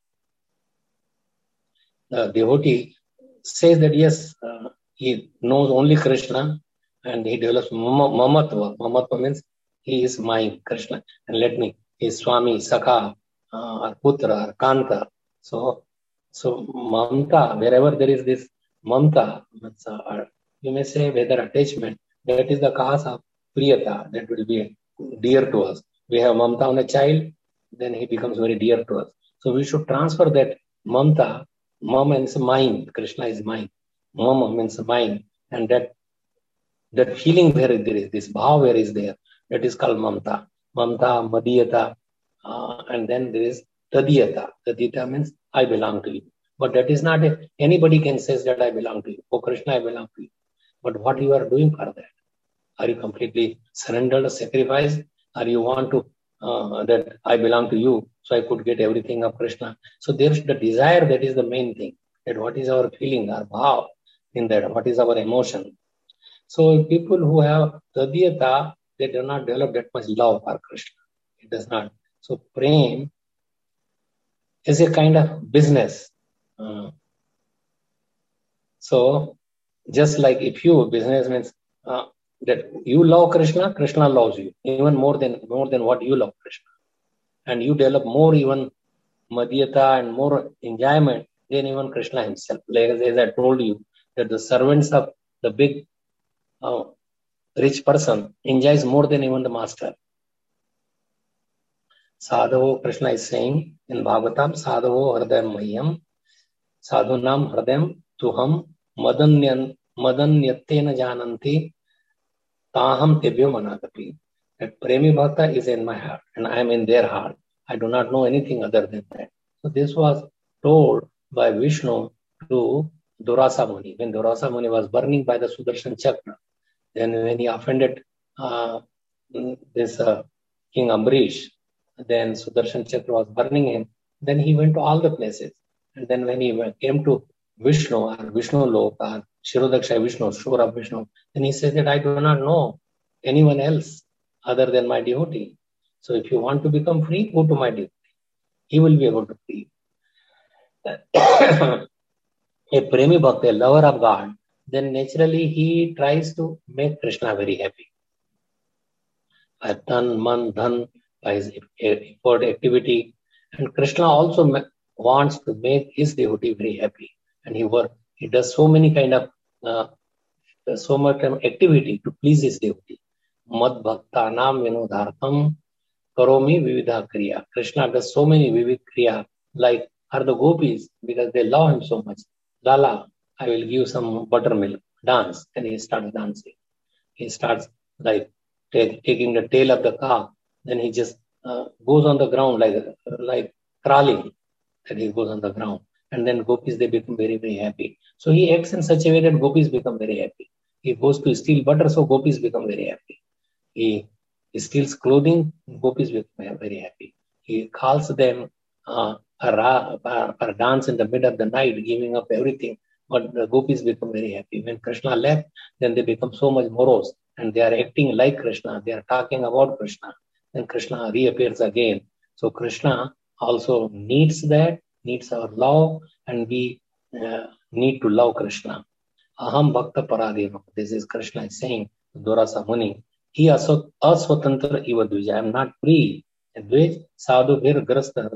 the devotee says that yes, uh, he knows only Krishna and he develops mamatva. Mamatva means he is mine, Krishna, and let me, he is Swami, Sakha, uh, or Putra, or Kanta. So, so mamta, wherever there is this mamta, uh, you may say whether attachment, that is the cause of priyata, that will be dear to us. We have mamta on a child, then he becomes very dear to us. So we should transfer that mamta. Mama means mind, Krishna is mind. Mama means mind. And that that feeling where there is, this bhav where is there, that is called mamta. Mamta, madhyata, uh, and then there is tadiyata. Tadiyata means I belong to you. But that is not, a, anybody can say that I belong to you. Oh Krishna, I belong to you. But what you are doing for that? Are you completely surrendered, sacrificed? Or you want to, uh, that I belong to you, so I could get everything of Krishna? So there's the desire, that is the main thing. That what is our feeling, our bhav in that, what is our emotion? So people who have tadiyata, they do not develop that much love for Krishna. It does not. So prem is a kind of business. Uh, so just like if you, business means uh, that you love Krishna, Krishna loves you, even more than more than what you love Krishna. And you develop more even madhyata and more enjoyment than even Krishna himself. Like as I told you, that the servants of the big uh, rich person enjoys more than even the master. Sadhavo, Krishna is saying in Bhagavatam, Sadhavo hridayam mahyam, sadhunam hridayam tuham madanyan madanyattena jananti taham tebhyo managapi. That Premi Bhakta is in my heart and I am in their heart. I do not know anything other than that. So this was told by Vishnu to Durasa Muni. When Durasa Muni was burning by the Sudarshan Chakra, then when he offended uh, this uh, King Ambrish, then Sudarshan Chakra was burning him. Then he went to all the places. And then when he came to Vishnu, or Vishnu Lok, or Shirodaksha Vishnu, Shura Vishnu, then he said that I do not know anyone else other than my devotee. So if you want to become free, go to my devotee. He will be able to free you. A Premi Bhakta, a lover of God, then naturally he tries to make Krishna very happy. By tan, man, dhan, by his effort, activity. And Krishna also wants to make his devotee very happy. And he work, he does so many kind of, uh, so much activity to please his devotee. Mad bhakta nam vinodhartham karomi vividha kriya. Krishna does so many vivid kriya, like are the gopis, because they love him so much. Lala, I will give some buttermilk, dance. And he starts dancing. He starts like take, taking the tail of the cow. Then he just uh, goes on the ground like, like crawling. Then he goes on the ground. And then gopis, they become very, very happy. So he acts in such a way that gopis become very happy. He goes to steal butter, so gopis become very happy. He, he steals clothing, gopis become very happy. He calls them uh, a, a, a dance in the middle of the night, giving up everything. But the gopis become very happy. When Krishna left, then they become so much morose. And they are acting like Krishna. They are talking about Krishna. Then Krishna reappears again. So Krishna also needs that, needs our love, and we uh, need to love Krishna. Aham bhakta paradino. This is Krishna is saying to Durasa Muni. He also aswatantra iva dvija. I am not free. Dvij sadhu vir grasta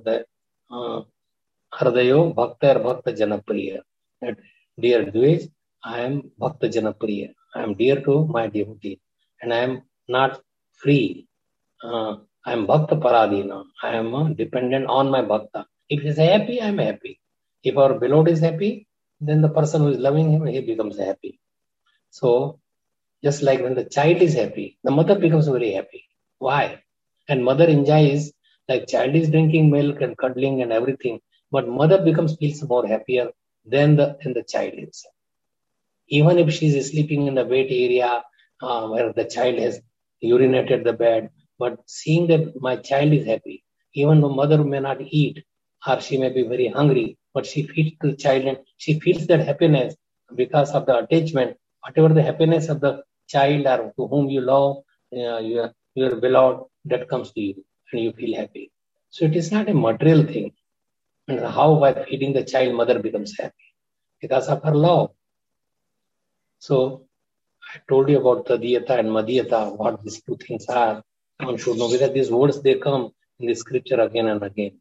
hardayo bhakta bhakta janapriya. Dear Dvij, I am bhakta janapriya. I am dear to my devotee. And I am not free. Uh, I am bhakta paradina. I am uh, dependent on my bhakta. If he is happy, I am happy. If our beloved is happy, then the person who is loving him, he becomes happy. So, just like when the child is happy, the mother becomes very happy. Why? And mother enjoys, like child is drinking milk and cuddling and everything, but mother becomes feels more happier than the, than the child is. Even if she is sleeping in the wet area uh, where the child has urinated the bed, but seeing that my child is happy, even though mother may not eat, or she may be very hungry, but she feeds the child and she feels that happiness because of the attachment, whatever the happiness of the child or to whom you love, uh, your, your beloved, that comes to you and you feel happy. So it is not a material thing. And how by feeding the child, mother becomes happy? Because of her love. So I told you about Tadiyata and Madhyata, what these two things are. One should know whether these words, they come in the scripture again and again.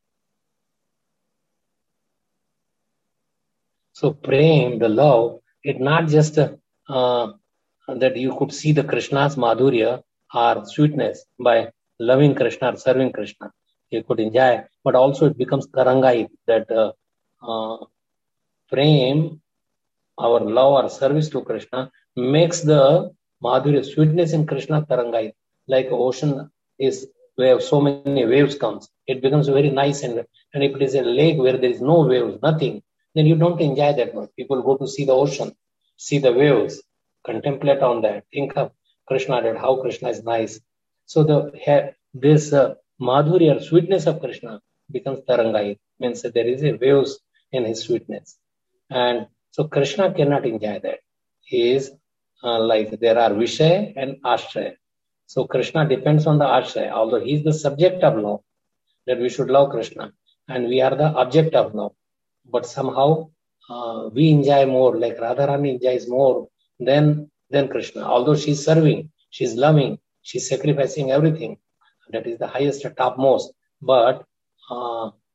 So prem, the love, it's not just uh, that you could see the Krishna's madhurya or sweetness by loving Krishna or serving Krishna. You could enjoy, but also it becomes tarangai, that uh, uh, prem, our love or service to Krishna, makes the madhurya, sweetness in Krishna tarangai. Like ocean is where so many waves comes, it becomes very nice. And, and if it is a lake where there is no waves, nothing, then you don't enjoy that much. People go to see the ocean, see the waves, contemplate on that, think of Krishna, that how Krishna is nice. So the this uh, madhurya, sweetness of Krishna becomes tarangai, means that there is a waves in his sweetness. And so Krishna cannot enjoy that. He is uh, like there are Vishaya and Ashraya. So Krishna depends on the Ashraya, although he is the subject of love, that we should love Krishna, and we are the object of love. But somehow uh, we enjoy more, like Radharani enjoys more than, than Krishna. Although she is serving, she is loving, she is sacrificing everything. That is the highest, topmost. But uh,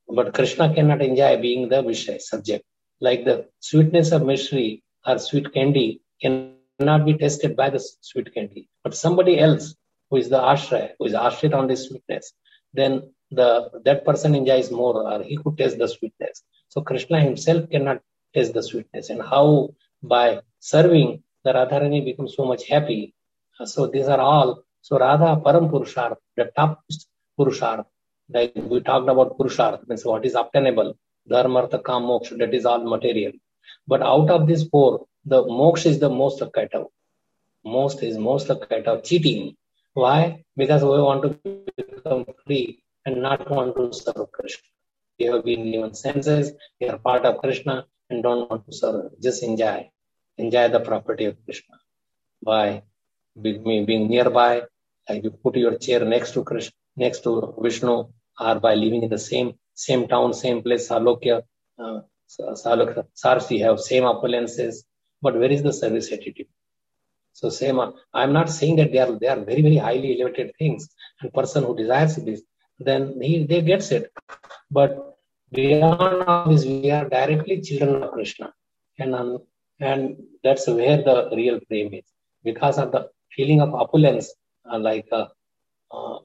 but Krishna cannot enjoy being the Vishaya subject. Like the sweetness of mystery or sweet candy cannot be tasted by the sweet candy. But somebody else who is the ashraya, who is ashrayed on this sweetness, then the that person enjoys more, or he could taste the sweetness. So Krishna himself cannot taste the sweetness. And how by serving the Radharani becomes so much happy. So these are all. So Radha Param Purusharth, the top Purusharth. Like we talked about Purusharth, means what is obtainable, Dharma, Artha, Kam, Moksha, that is all material. But out of these four, the Moksha is the most kind of. Most is most kind of cheating. Why? Because we want to become free and not want to serve Krishna. We have been given senses, we are part of Krishna and don't want to serve. Just enjoy. Enjoy the property of Krishna. By being, being nearby, like you put your chair next to Krishna, next to Vishnu, or by living in the same same town, same place, Salokya, uh, Salokya, Sarsi have same opulences, but where is the service attitude? So same, I'm not saying that they are they are very, very highly elevated things, and person who desires this, then he they gets it. But beyond all this, we are directly children of Krishna, and um, and that's where the real prem is. Because of the feeling of opulence, uh, like uh, uh,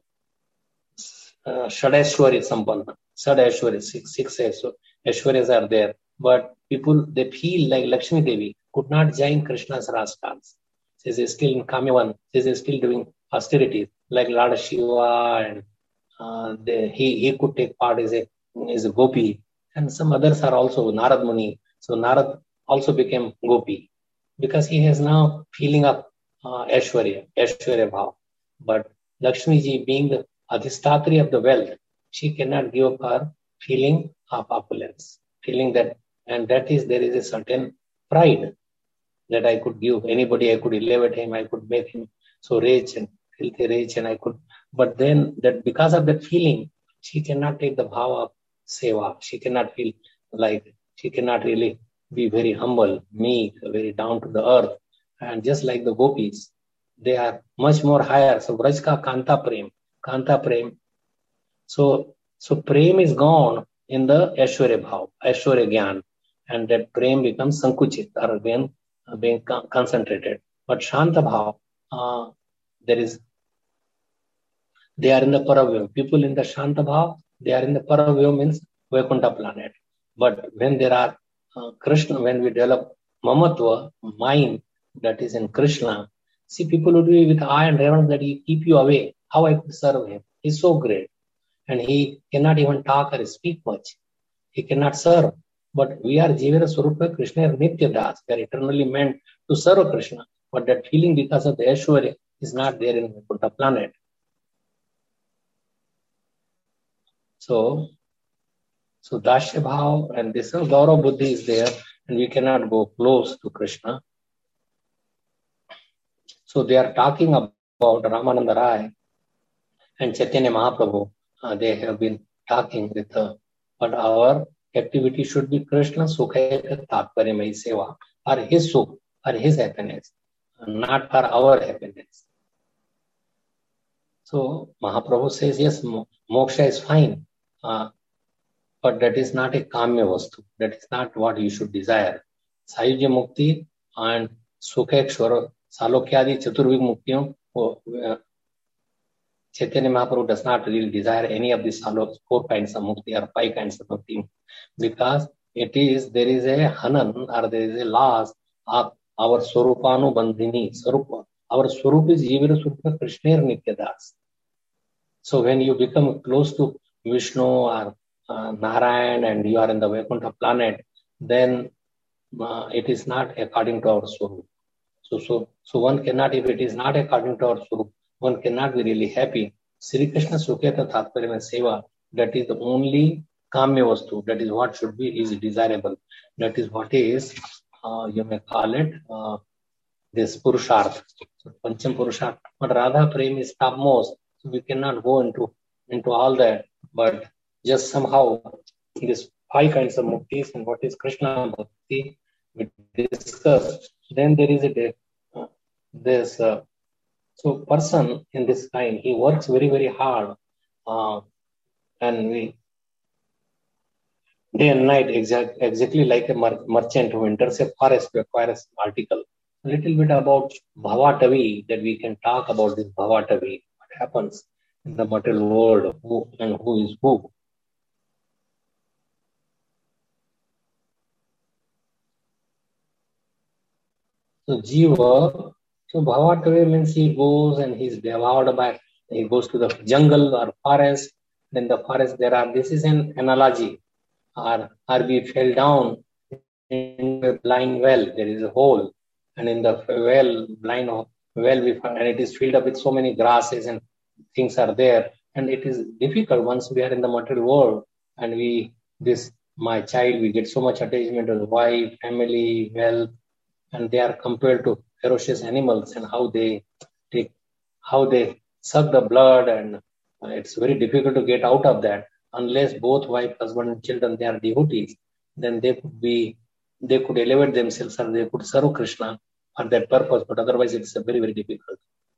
uh, Shadashwari Sampanna, Sadashwari, six, six Ashwaryas are there, but people they feel like Lakshmi Devi could not join Krishna's Rastas. She is still in Kamyavan, she is still doing austerities like Lord Shiva, and uh, they, he he could take part as a as a Gopi, and some others are also Narad Muni. So Narad also became Gopi because he has now feeling of uh, Ashwarya, Ashwarya Bhav. But Lakshmi Ji, being the Adhistatri of the wealth, she cannot give up her feeling of opulence, feeling that, and that is, there is a certain pride that I could give anybody, I could elevate him, I could make him so rich and filthy rich, and I could, but then that because of that feeling, she cannot take the bhav of seva. She cannot feel like, she cannot really be very humble, meek, very down to the earth. And just like the gopis, they are much more higher. So Vraj ka Kanta Prem, Kanta Prem. So, so Prem is gone in the Aishwarya Bhav, Aishwarya Gyan, and that Prem becomes Sankuchit, or being, being concentrated. But Shanta Bhav, uh, there is, they are in the Paravyam. People in the Shanta Bhav, they are in the Paravyam, means Vaikuntha planet. But when there are uh, Krishna, when we develop Mamatva, mind that is in Krishna, see, people would be with eye and reverence that he keep you away. How I could serve him? He's so great. And he cannot even talk or speak much. He cannot serve. But we are Jivara Swarupa, Krishna are Nitya Das. We are eternally meant to serve Krishna. But that feeling because of the Aishwarya is not there in the planet. So, so Dashya Bhav and this Gaurav Buddhi is there, and we cannot go close to Krishna. So they are talking about Ramananda Rai and Chaitanya Mahaprabhu. Uh, they have been talking with her. But our activity should be Krishna Sukha Tatparyamai Seva, or his Sukh, or his happiness, not for our happiness. So Mahaprabhu says, yes, moksha is fine, uh, but that is not a kamya vastu. That is not what you should desire. Sayujya Mukti and Sukhekshvara, Salokyadi, Chaturvik Mukti, uh, Chaitanya Mahaprabhu does not really desire any of these four kinds of mukti or five kinds of mukti, because it is, there is a hanan, or there is a loss of our Swarupanu Bandhini. Swarupa. Our Swarup is Jivara Swarupa Krishna Nityadas. So when you become close to Vishnu or uh, Narayan and you are in the Vaikuntha planet, then uh, it is not according to our Swarup. So, so, so one cannot, if it is not according to our Swarup, one cannot be really happy. Sri Krishna Sukheta Tatparyam Seva, that is the only kamya vastu, that is what should be, is desirable. That is what is, uh, you may call it, uh, this Purusharth. So Pancham Purusharth. But Radha Prem is topmost, so we cannot go into, into all that. But just somehow, this five kinds of muktis and what is Krishna Bhakti, we discuss. Then there is a, uh, this, uh, so person in this kind, he works very, very hard, uh, and we, day and night, exact, exactly like a mer- merchant who enters a forest to acquire an article. A little bit about Bhavatavi, that we can talk about this Bhavatavi, what happens in the material world, who and who is who. So Jiva, so Bhavatavi means he goes and he's devoured by, he goes to the jungle or forest. Then the forest there are, this is an analogy. Or, or we fell down in a blind well, there is a hole. And in the well, blind well, we find, and it is filled up with so many grasses and things are there. And it is difficult once we are in the material world and we, this, my child, we get so much attachment to the wife, family, wealth, and they are compared to ferocious animals and how they take, how they suck the blood, and uh, it's very difficult to get out of that unless both wife, husband, and children they are devotees. Then they could be, they could elevate themselves and they could serve Krishna for that purpose. But otherwise, it's very very difficult.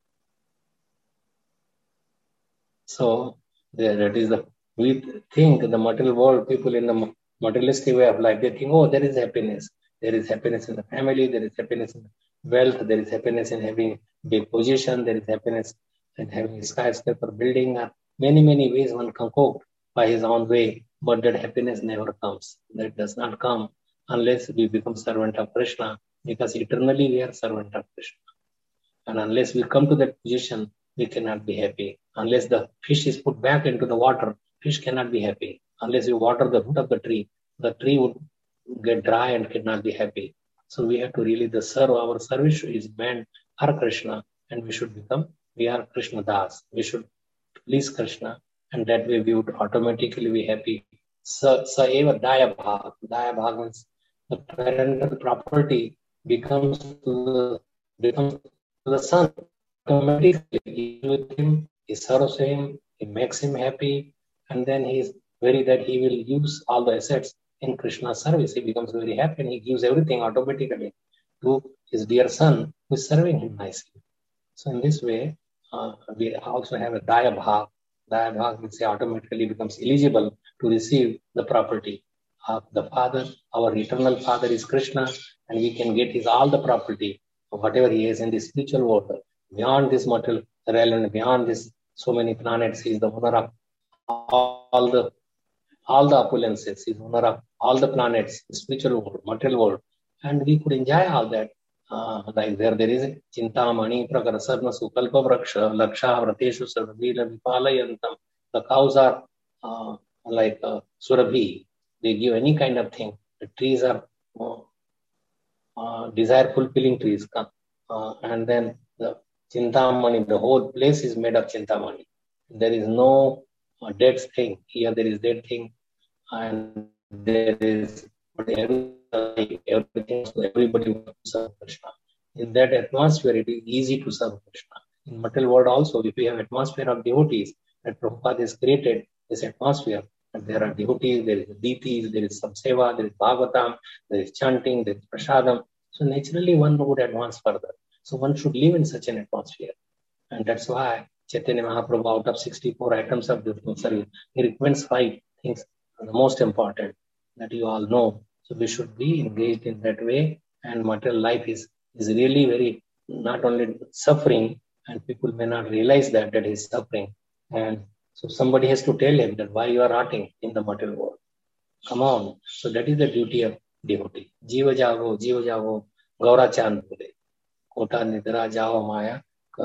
So that is the, we think in the material world, people in the materialistic way of life, they think, oh, there is happiness. There is happiness in the family, there is happiness in wealth, there is happiness in having big position, there is happiness in having skyscraper building, or many, many ways one can cope by his own way, but that happiness never comes. That does not come unless we become servant of Krishna, because eternally we are servant of Krishna. And unless we come to that position, we cannot be happy. Unless the fish is put back into the water, fish cannot be happy. Unless you water the root of the tree, the tree would get dry and cannot be happy. So we have to really the serve. Our service is meant for Krishna, and we should become, we are Krishna Das. We should please Krishna, and that way we would automatically be happy. Sa eva daya bhag. Daya bhag means the parental property becomes to the, becomes to the son. Automatically, he is with him, he serves him, he makes him happy, and then he is very that he will use all the assets in Krishna's service. He becomes very happy and he gives everything automatically to his dear son who is serving him nicely. So in this way, uh, we also have a Daya Bhag. Daya Bhag means he automatically becomes eligible to receive the property of the Father. Our eternal Father is Krishna, and we can get his all the property of whatever he is in the spiritual world. Beyond this material realm, beyond this so many planets, he is the owner of all the all the opulences, he is owner of all the planets, the spiritual world, material world, and we could enjoy all that. Uh, like there, there is Chintamani, Prakarasarna, Sukalpa Vraksha, Laksha, Vrateshu, Sarvila, Vipalayantam. The cows are uh, like uh, Surabhi. They give any kind of thing. The trees are uh, uh, desire fulfilling trees. Uh, and then the Chintamani, the whole place is made of Chintamani. There is no uh, dead thing. Here there is dead thing. And there is everything, so everybody wants to serve Krishna. In that atmosphere, it is easy to serve Krishna. In material world also, if we have atmosphere of devotees, that Prabhupada has created this atmosphere, and there are devotees, there is deities, there is samseva, there is bhagavatam, there is chanting, there is prasadam. So naturally one would advance further. So one should live in such an atmosphere. And that's why Chaitanya Mahaprabhu, out of sixty-four items of devotional service, he recommends five things, the most important, that you all know. So we should be engaged in that way, and material life is, is really very, not only suffering, and people may not realize that, that is suffering. And so somebody has to tell him that why you are rotting in the material world. Come on. So that is the duty of devotee. Jiva Javo, Jiva Javo, Gaura Chand Pure. Kota Nidra Javo Maya.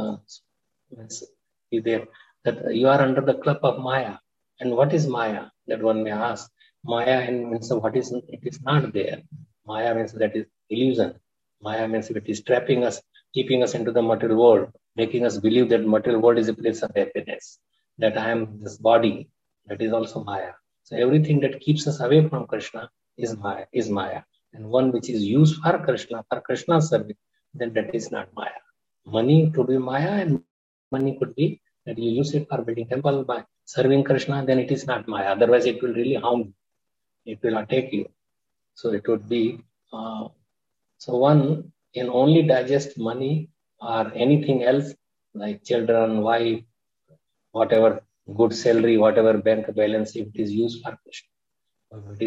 That you are under the club of Maya. And what is Maya? That one may ask. Maya means what is, it is not there. Maya means that is illusion. Maya means it is trapping us, keeping us into the material world, making us believe that material world is a place of happiness, that I am this body. That is also Maya. So everything that keeps us away from Krishna is Maya, is Maya. And one which is used for Krishna, for Krishna's service, then that is not Maya. Money could be Maya, and money could be that you use it for building temple by serving Krishna, then it is not Maya. Otherwise it will really harm you. It will attack you. So it would be, uh, so one can only digest money or anything else like children, wife, whatever good salary, whatever bank balance, if it is used for Krishna. If it is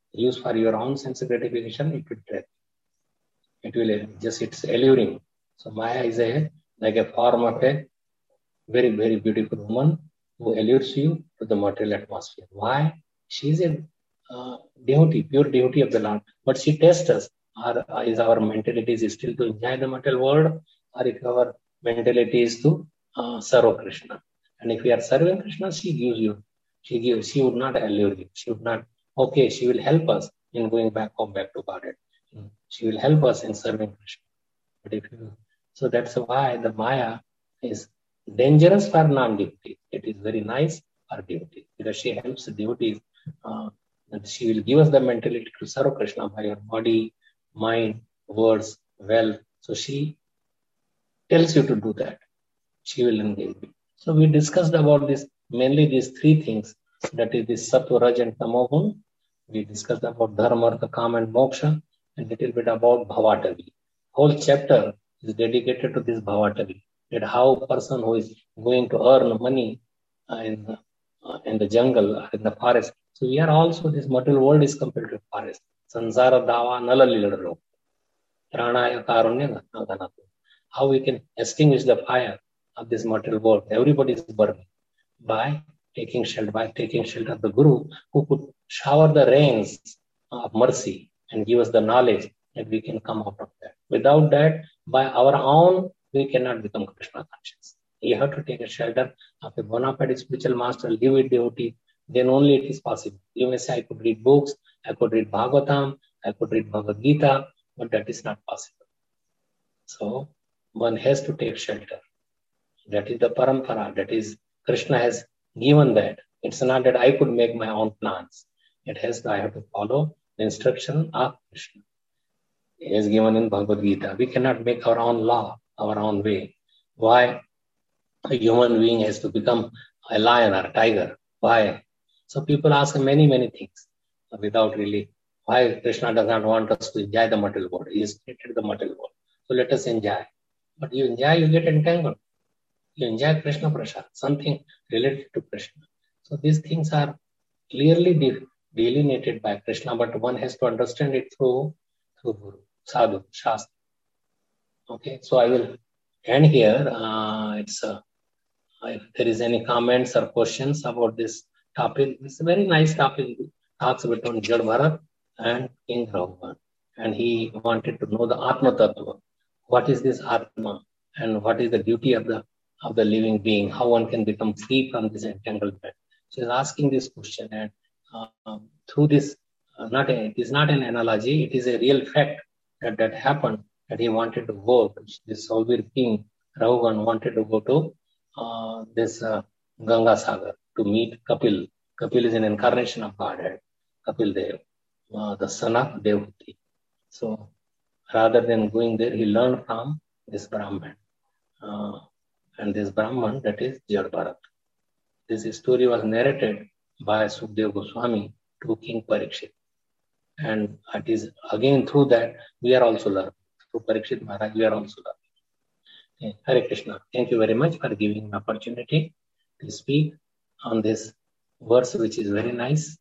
use for your own sense gratification, it will trap. It will just, it's alluring. So Maya is a like a form of a very, very beautiful woman who allures you to the material atmosphere. Why? She is a uh, devotee, pure devotee of the Lord. But she tests us. Are, is our mentality is still to enjoy the material world, or if our mentality is to uh, serve Krishna? And if we are serving Krishna, she gives you. She gives. She would not allure you. She would not. Okay, she will help us in going back home, back to Godhead. She will help us in serving Krishna. But if you, so that's why the Maya is dangerous for non-devotees. It is very nice for devotees because she helps the devotees. Uh, and she will give us the mentality to serve Krishna by your body, mind, words, wealth. So she tells you to do that. She will engage you. So we discussed about this, mainly these three things. That is this Sattva, Raj and Tamogun. We discussed about Dharma, Artha, Kama and Moksha, and a little bit about Bhavatavi. Whole chapter is dedicated to this Bhavatavi. That how a person who is going to earn money uh, in, the, uh, in the jungle or in the forest. So we are also, this material world is compared to forest. Sansara Dava Nalalilaro. Pranaya Karunya Naganatu. How we can extinguish the fire of this material world. Everybody is burning by taking shelter, by taking shelter of the Guru, who could shower the rains of mercy and give us the knowledge that we can come out of that. Without that, by our own, we cannot become Krishna conscious. You have to take a shelter of a bona fide spiritual master, live with devotee, then only it is possible. You may say, I could read books, I could read Bhagavatam, I could read Bhagavad Gita, but that is not possible. So one has to take shelter. That is the parampara. That is, Krishna has given that. It's not that I could make my own plans. It has to, I have to follow the instruction of Krishna. It is given in Bhagavad Gita. We cannot make our own law, our own way. Why a human being has to become a lion or a tiger? Why? So people ask many, many things without really, why Krishna does not want us to enjoy the material world. He has created the material world. So let us enjoy. But you enjoy, you get entangled. You enjoy Krishna Prasad, something related to Krishna. So these things are clearly de- delineated by Krishna, but one has to understand it through, through Guru, Sadhu, Shastra. Okay, so I will end here. Uh, it's uh, if there is any comments or questions about this topic, it's a very nice topic. It talks between Jad Bharat and King Raghuvan. And he wanted to know the Atma Tattva. What is this Atma? And what is the duty of the of the living being? How one can become free from this entanglement? So he's asking this question, and uh, through this, uh, not a, it is not an analogy. It is a real fact that that happened. That he wanted to go. This Sauvir king Raghuvan wanted to go to uh, this uh, Ganga Sagar to meet Kapil. Kapil is an incarnation of Godhead. Kapil Dev, uh, the son of Devhuti. So rather than going there, he learned from this Brahman. Uh, and this Brahman, that is Jad Bharat. This story was narrated by Sukdev Goswami to King Parikshit. And it is again through that we are also learning. Through Parikshit Maharaj, we are also learning. Okay. Hare Krishna. Thank you very much for giving me opportunity to speak on this verse, which is very nice.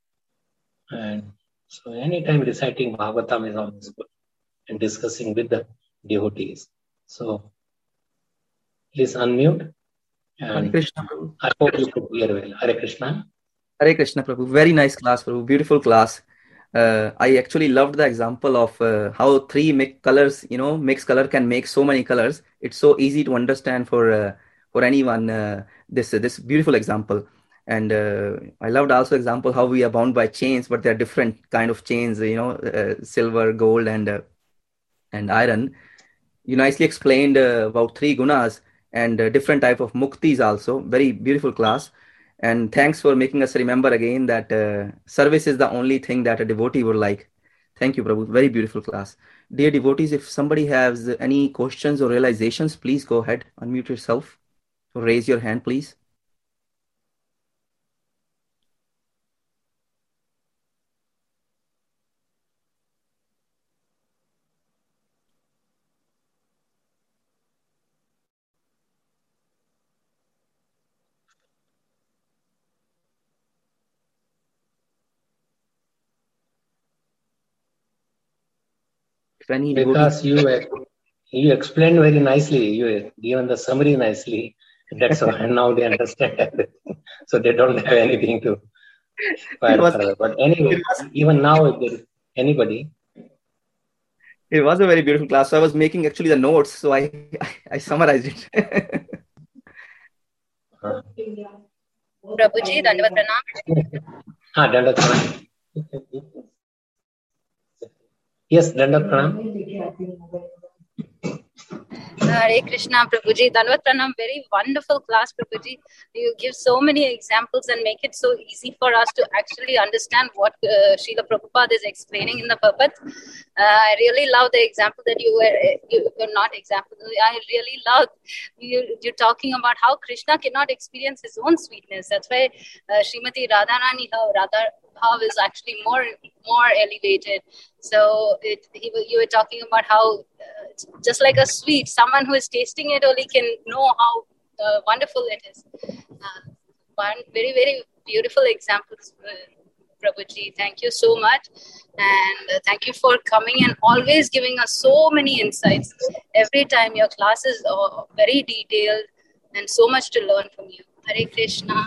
And so anytime reciting Bhagavatam is always good and discussing with the devotees. So please unmute. Hare And Krishna, Prabhu. I hope you could hear well. Hare Krishna. Hare Krishna, Prabhu. Very nice class, Prabhu. Beautiful class. Uh, I actually loved the example of uh, how three mix colors, you know, mixed color can make so many colors. It's so easy to understand for uh, for anyone. Uh, this uh, this beautiful example, and uh, I loved also example how we are bound by chains, but they're different kind of chains. You know, uh, silver, gold, and uh, and iron. You nicely explained uh, about three gunas and uh, different type of muktis also. Very beautiful class. And thanks for making us remember again that uh, service is the only thing that a devotee would like. Thank you, Prabhu. Very beautiful class. Dear devotees, if somebody has any questions or realizations, please go ahead, unmute yourself. Raise your hand, please. Twenty Because you you explained very nicely. You given the summary nicely. That's why now they understand everything. So they don't have anything to fire was, further. But anyway, was, even now, if there is anybody. It was a very beautiful class. So I was making actually the notes. So I, I, I summarized it. Prabhuji, Dandavat Pranam. Ah, Dandavat Pranam. Yes, Dandavat Pranam. Hare Krishna, Prabhuji. Dandavat Pranam, very wonderful class, Prabhuji. You give so many examples and make it so easy for us to actually understand what uh, Srila Prabhupada is explaining in the purport. Uh, I really love the example that you were, you were not example. I really love you, you're talking about how Krishna cannot experience his own sweetness. That's why uh, Srimati Radharani, her Radha Bhav is actually more, more elevated. So it, he, you were talking about how uh, it's just like a sweet, someone who is tasting it only can know how uh, wonderful it is. Uh, one very, very beautiful examples, uh, Prabhuji. Thank you so much. And uh, thank you for coming and always giving us so many insights. Every time your class is uh, very detailed and so much to learn from you. Hare Krishna.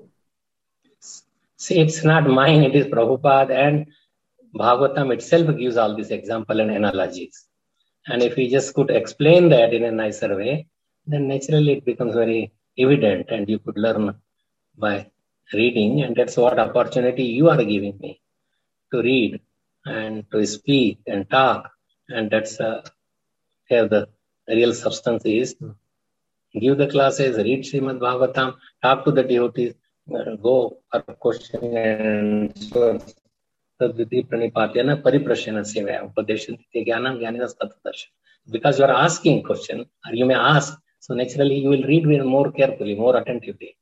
See, it's not mine, it is Prabhupada, and Bhagavatam itself gives all these examples and analogies. And if we just could explain that in a nicer way, then naturally it becomes very evident and you could learn by reading. And that's what opportunity you are giving me to read and to speak and talk. And that's uh, where the real substance is. Give the classes, read Srimad Bhagavatam, talk to the devotees, uh, go for question and answer. Because you are asking question, or you may ask, so naturally you will read more carefully, more attentively.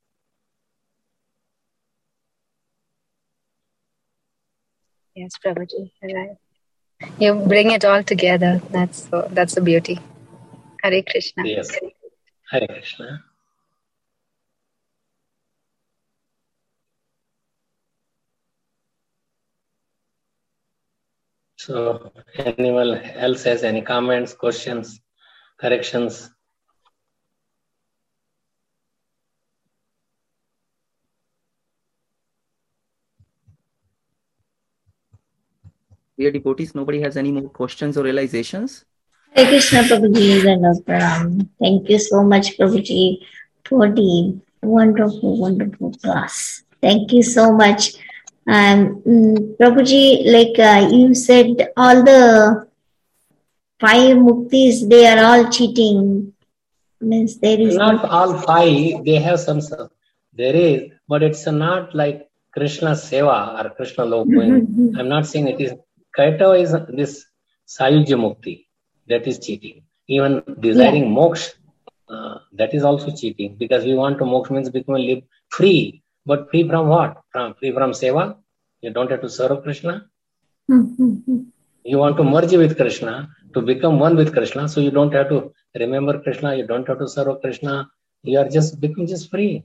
Yes, Prabhuji, right. You bring it all together. That's so, that's the beauty. Hare Krishna. Yes, Hare Krishna. So, anyone else has any comments, questions, corrections? Dear devotees, nobody has any more questions or realizations? Hare Krishna, Prabhuji, Dandavat. Thank you so much, Prabhuji, for the wonderful, wonderful class. Thank you so much. Um, mm, Prabhuji, like uh, you said, all the five muktis, they are all cheating. Means there is not no... all five, they have some, there is, but it's not like Krishna Seva or Krishna Loka. I'm not saying it is. Kaitava is this Sayujya Mukti, that is cheating. Even desiring yeah. moksha, uh, that is also cheating, because we want to moksha means become live free. But free from what? From, free from Seva? You don't have to serve Krishna. You want to merge with Krishna, to become one with Krishna, so you don't have to remember Krishna, you don't have to serve Krishna, you are just become just free.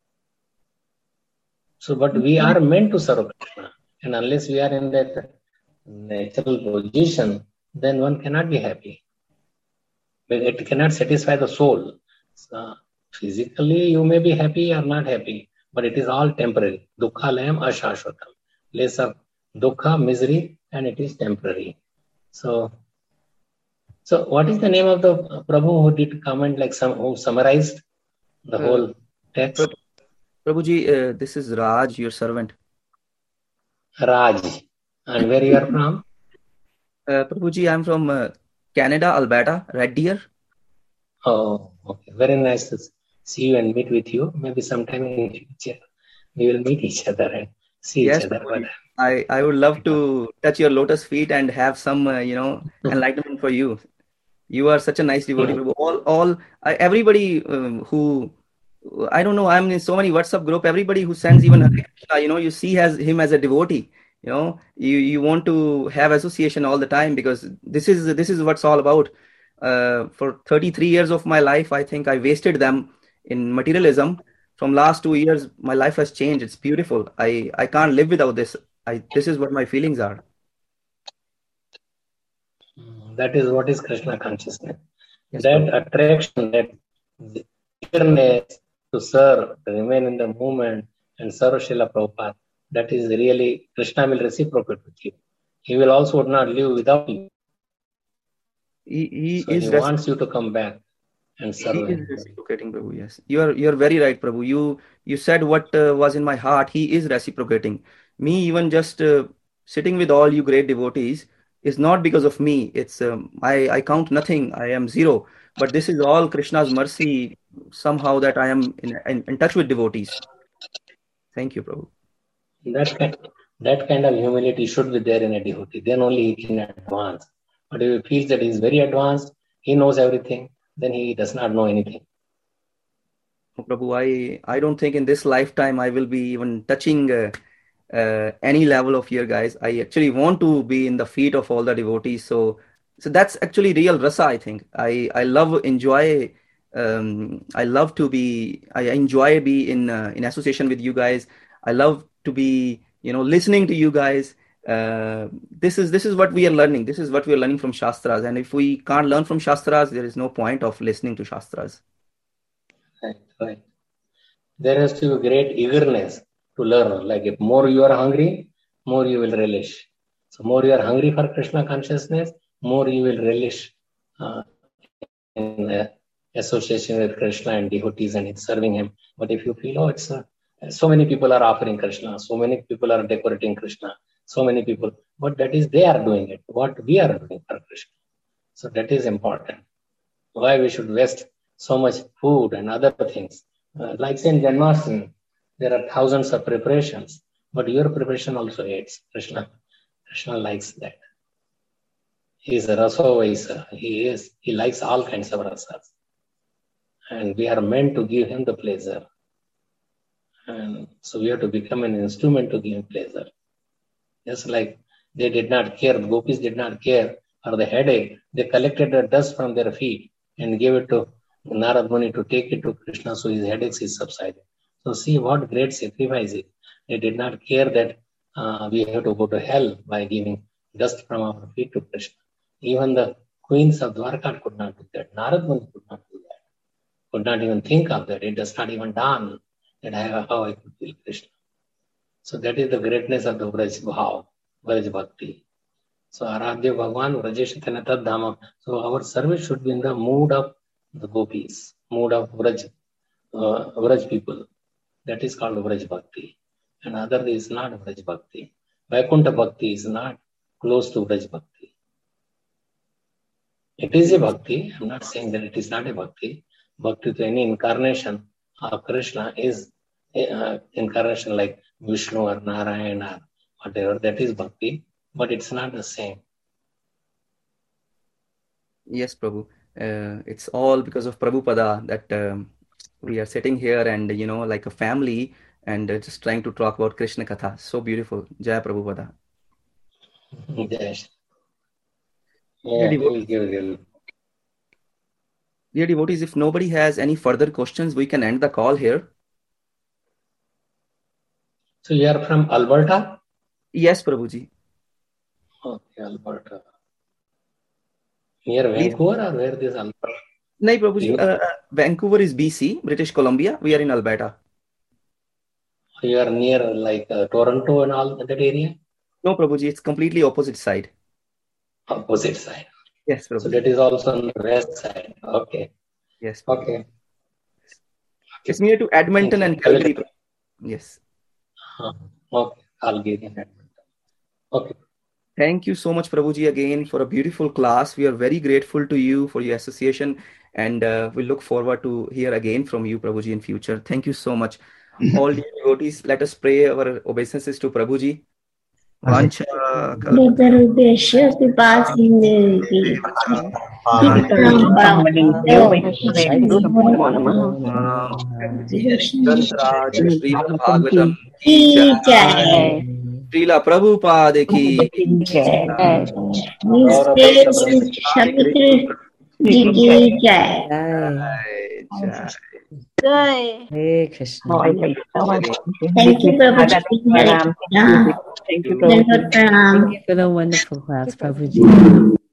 So, but we are meant to serve Krishna, and unless we are in that natural position, then one cannot be happy. It cannot satisfy the soul. So, physically, you may be happy or not happy, but it is all temporary. Dukkha layam ashashvatam. Place of dukkha, misery, and it is temporary. So, so what is the name of the Prabhu who did comment, like some who summarized the uh, whole text? Prabhuji, uh, this is Raj, your servant. Raj. And where you are from? Uh, Prabhuji, I'm from uh, Canada, Alberta, Red Deer. Oh, okay. Very nice to see you and meet with you. Maybe sometime in the future we will meet each other and see yes, each other. Prabhuji. I, I would love to touch your lotus feet and have some, uh, you know, enlightenment for you. You are such a nice devotee. Mm-hmm. All, all, I, everybody um, who, I don't know, I'm in so many WhatsApp group. Everybody who sends even, uh, you know, you see as him as a devotee. You know, you, you want to have association all the time, because this is this is what's all about. Uh, for thirty-three years of my life, I think I wasted them in materialism. From last two years, my life has changed. It's beautiful. I, I can't live without this. I, this is what my feelings are. that is what is Krishna consciousness. Yes, That Prabhu. attraction, that eagerness to serve, to remain in the movement and serve Srila Prabhupada, that is really, Krishna will reciprocate with you. He will also would not live without you. He, he So is he reci- wants you to come back and he serve is him. reciprocating, Prabhu. Yes, you are you are very right, Prabhu. You you said what uh, was in my heart. He is reciprocating. Me, even just uh, sitting with all you great devotees is not because of me. It's um, I I count nothing. I am zero. But this is all Krishna's mercy. Somehow that I am in in, in touch with devotees. Thank you, Prabhu. That kind, that kind of humility should be there in a devotee. Then only he can advance. But if he feels that he is very advanced, he knows everything, then he does not know anything. Prabhu, I I don't think in this lifetime I will be even touching uh, uh, any level of your guys. I actually want to be in the feet of all the devotees. So so that's actually real rasa. I think I I love enjoy. Um, I love to be. I enjoy be in uh, in association with you guys. I love to be you know listening to you guys. Uh, this is this is what we are learning. This is what we are learning from Shastras. And if we can't learn from Shastras, there is no point of listening to Shastras. Right, right. There has to be great eagerness to learn. Like if more you are hungry, more you will relish. So more you are hungry for Krishna consciousness, more you will relish uh, in uh, association with Krishna and devotees and in serving him. But if you feel, oh, it's uh, so many people are offering Krishna, so many people are decorating Krishna, so many people, but that is they are doing it. What we are doing for Krishna. So that is important. Why we should waste so much food and other things. Uh, like in Janmashtami, there are thousands of preparations, but your preparation also aids Krishna. Krishna likes that. He is a Rasavaisa. He is. He likes all kinds of rasas, and we are meant to give him the pleasure. And so we have to become an instrument to give him pleasure. Just like they did not care, the gopis did not care for the headache. They collected the dust from their feet and gave it to Narad Muni to take it to Krishna so his headaches is subsided. So see what great sacrifice it. They did not care that uh, we have to go to hell by giving dust from our feet to Krishna. Even the queens of Dwarka could not do that. Narad Muni could not do that. Could not even think of that. It does not even dawn that I have, how I could feel Krishna. So that is the greatness of the Vraj Bhav, Vraj Bhakti. So Aradhya Bhagwan, Vrajeshitana Taddhama. So our service should be in the mood of the gopis, mood of Vraj, uh, Vraj people. That is called Vraj Bhakti. And other is not Vraj Bhakti. Vaikuntha Bhakti is not close to Vraj Bhakti. It is a Bhakti. I'm not saying that it is not a Bhakti. Bhakti to any incarnation of Krishna is uh, incarnation like Vishnu or Narayana or whatever. That is Bhakti. But it's not the same. Yes, Prabhu. Uh, it's all because of Prabhupada that um, we are sitting here and, you know, like a family and uh, just trying to talk about Krishna Katha. So beautiful. Jai Prabhupada. Yes. Dear Yeah, devotees, give, give. dear devotees, if nobody has any further questions, we can end the call here. So you are from Alberta? Yes, Prabhuji. Okay, Alberta. Near Vancouver or where this Alberta? No, Prabhuji. Uh, Vancouver is B C, British Columbia. We are in Alberta. You are near like uh, Toronto and all that area? No, Prabhuji. It's completely opposite side. Opposite side. Yes, Prabhuji. So that is also on the west side. Okay. Yes. Prabhuji. Okay. It's near to Edmonton and Calgary. Yes. Uh, okay. Calgary and Edmonton. Okay. Thank you so much, Prabhuji, again for a beautiful class. We are very grateful to you for your association, and uh, we look forward to hear again from you, Prabhuji, in future. Thank you so much. All the devotees, let us pray our obeisances to Prabhuji. Vancha Srila Prabhupada ki Jai. Jai. Hey Krishna. Thank you, Prabhuji. Thank you for the wonderful class, Prabhuji.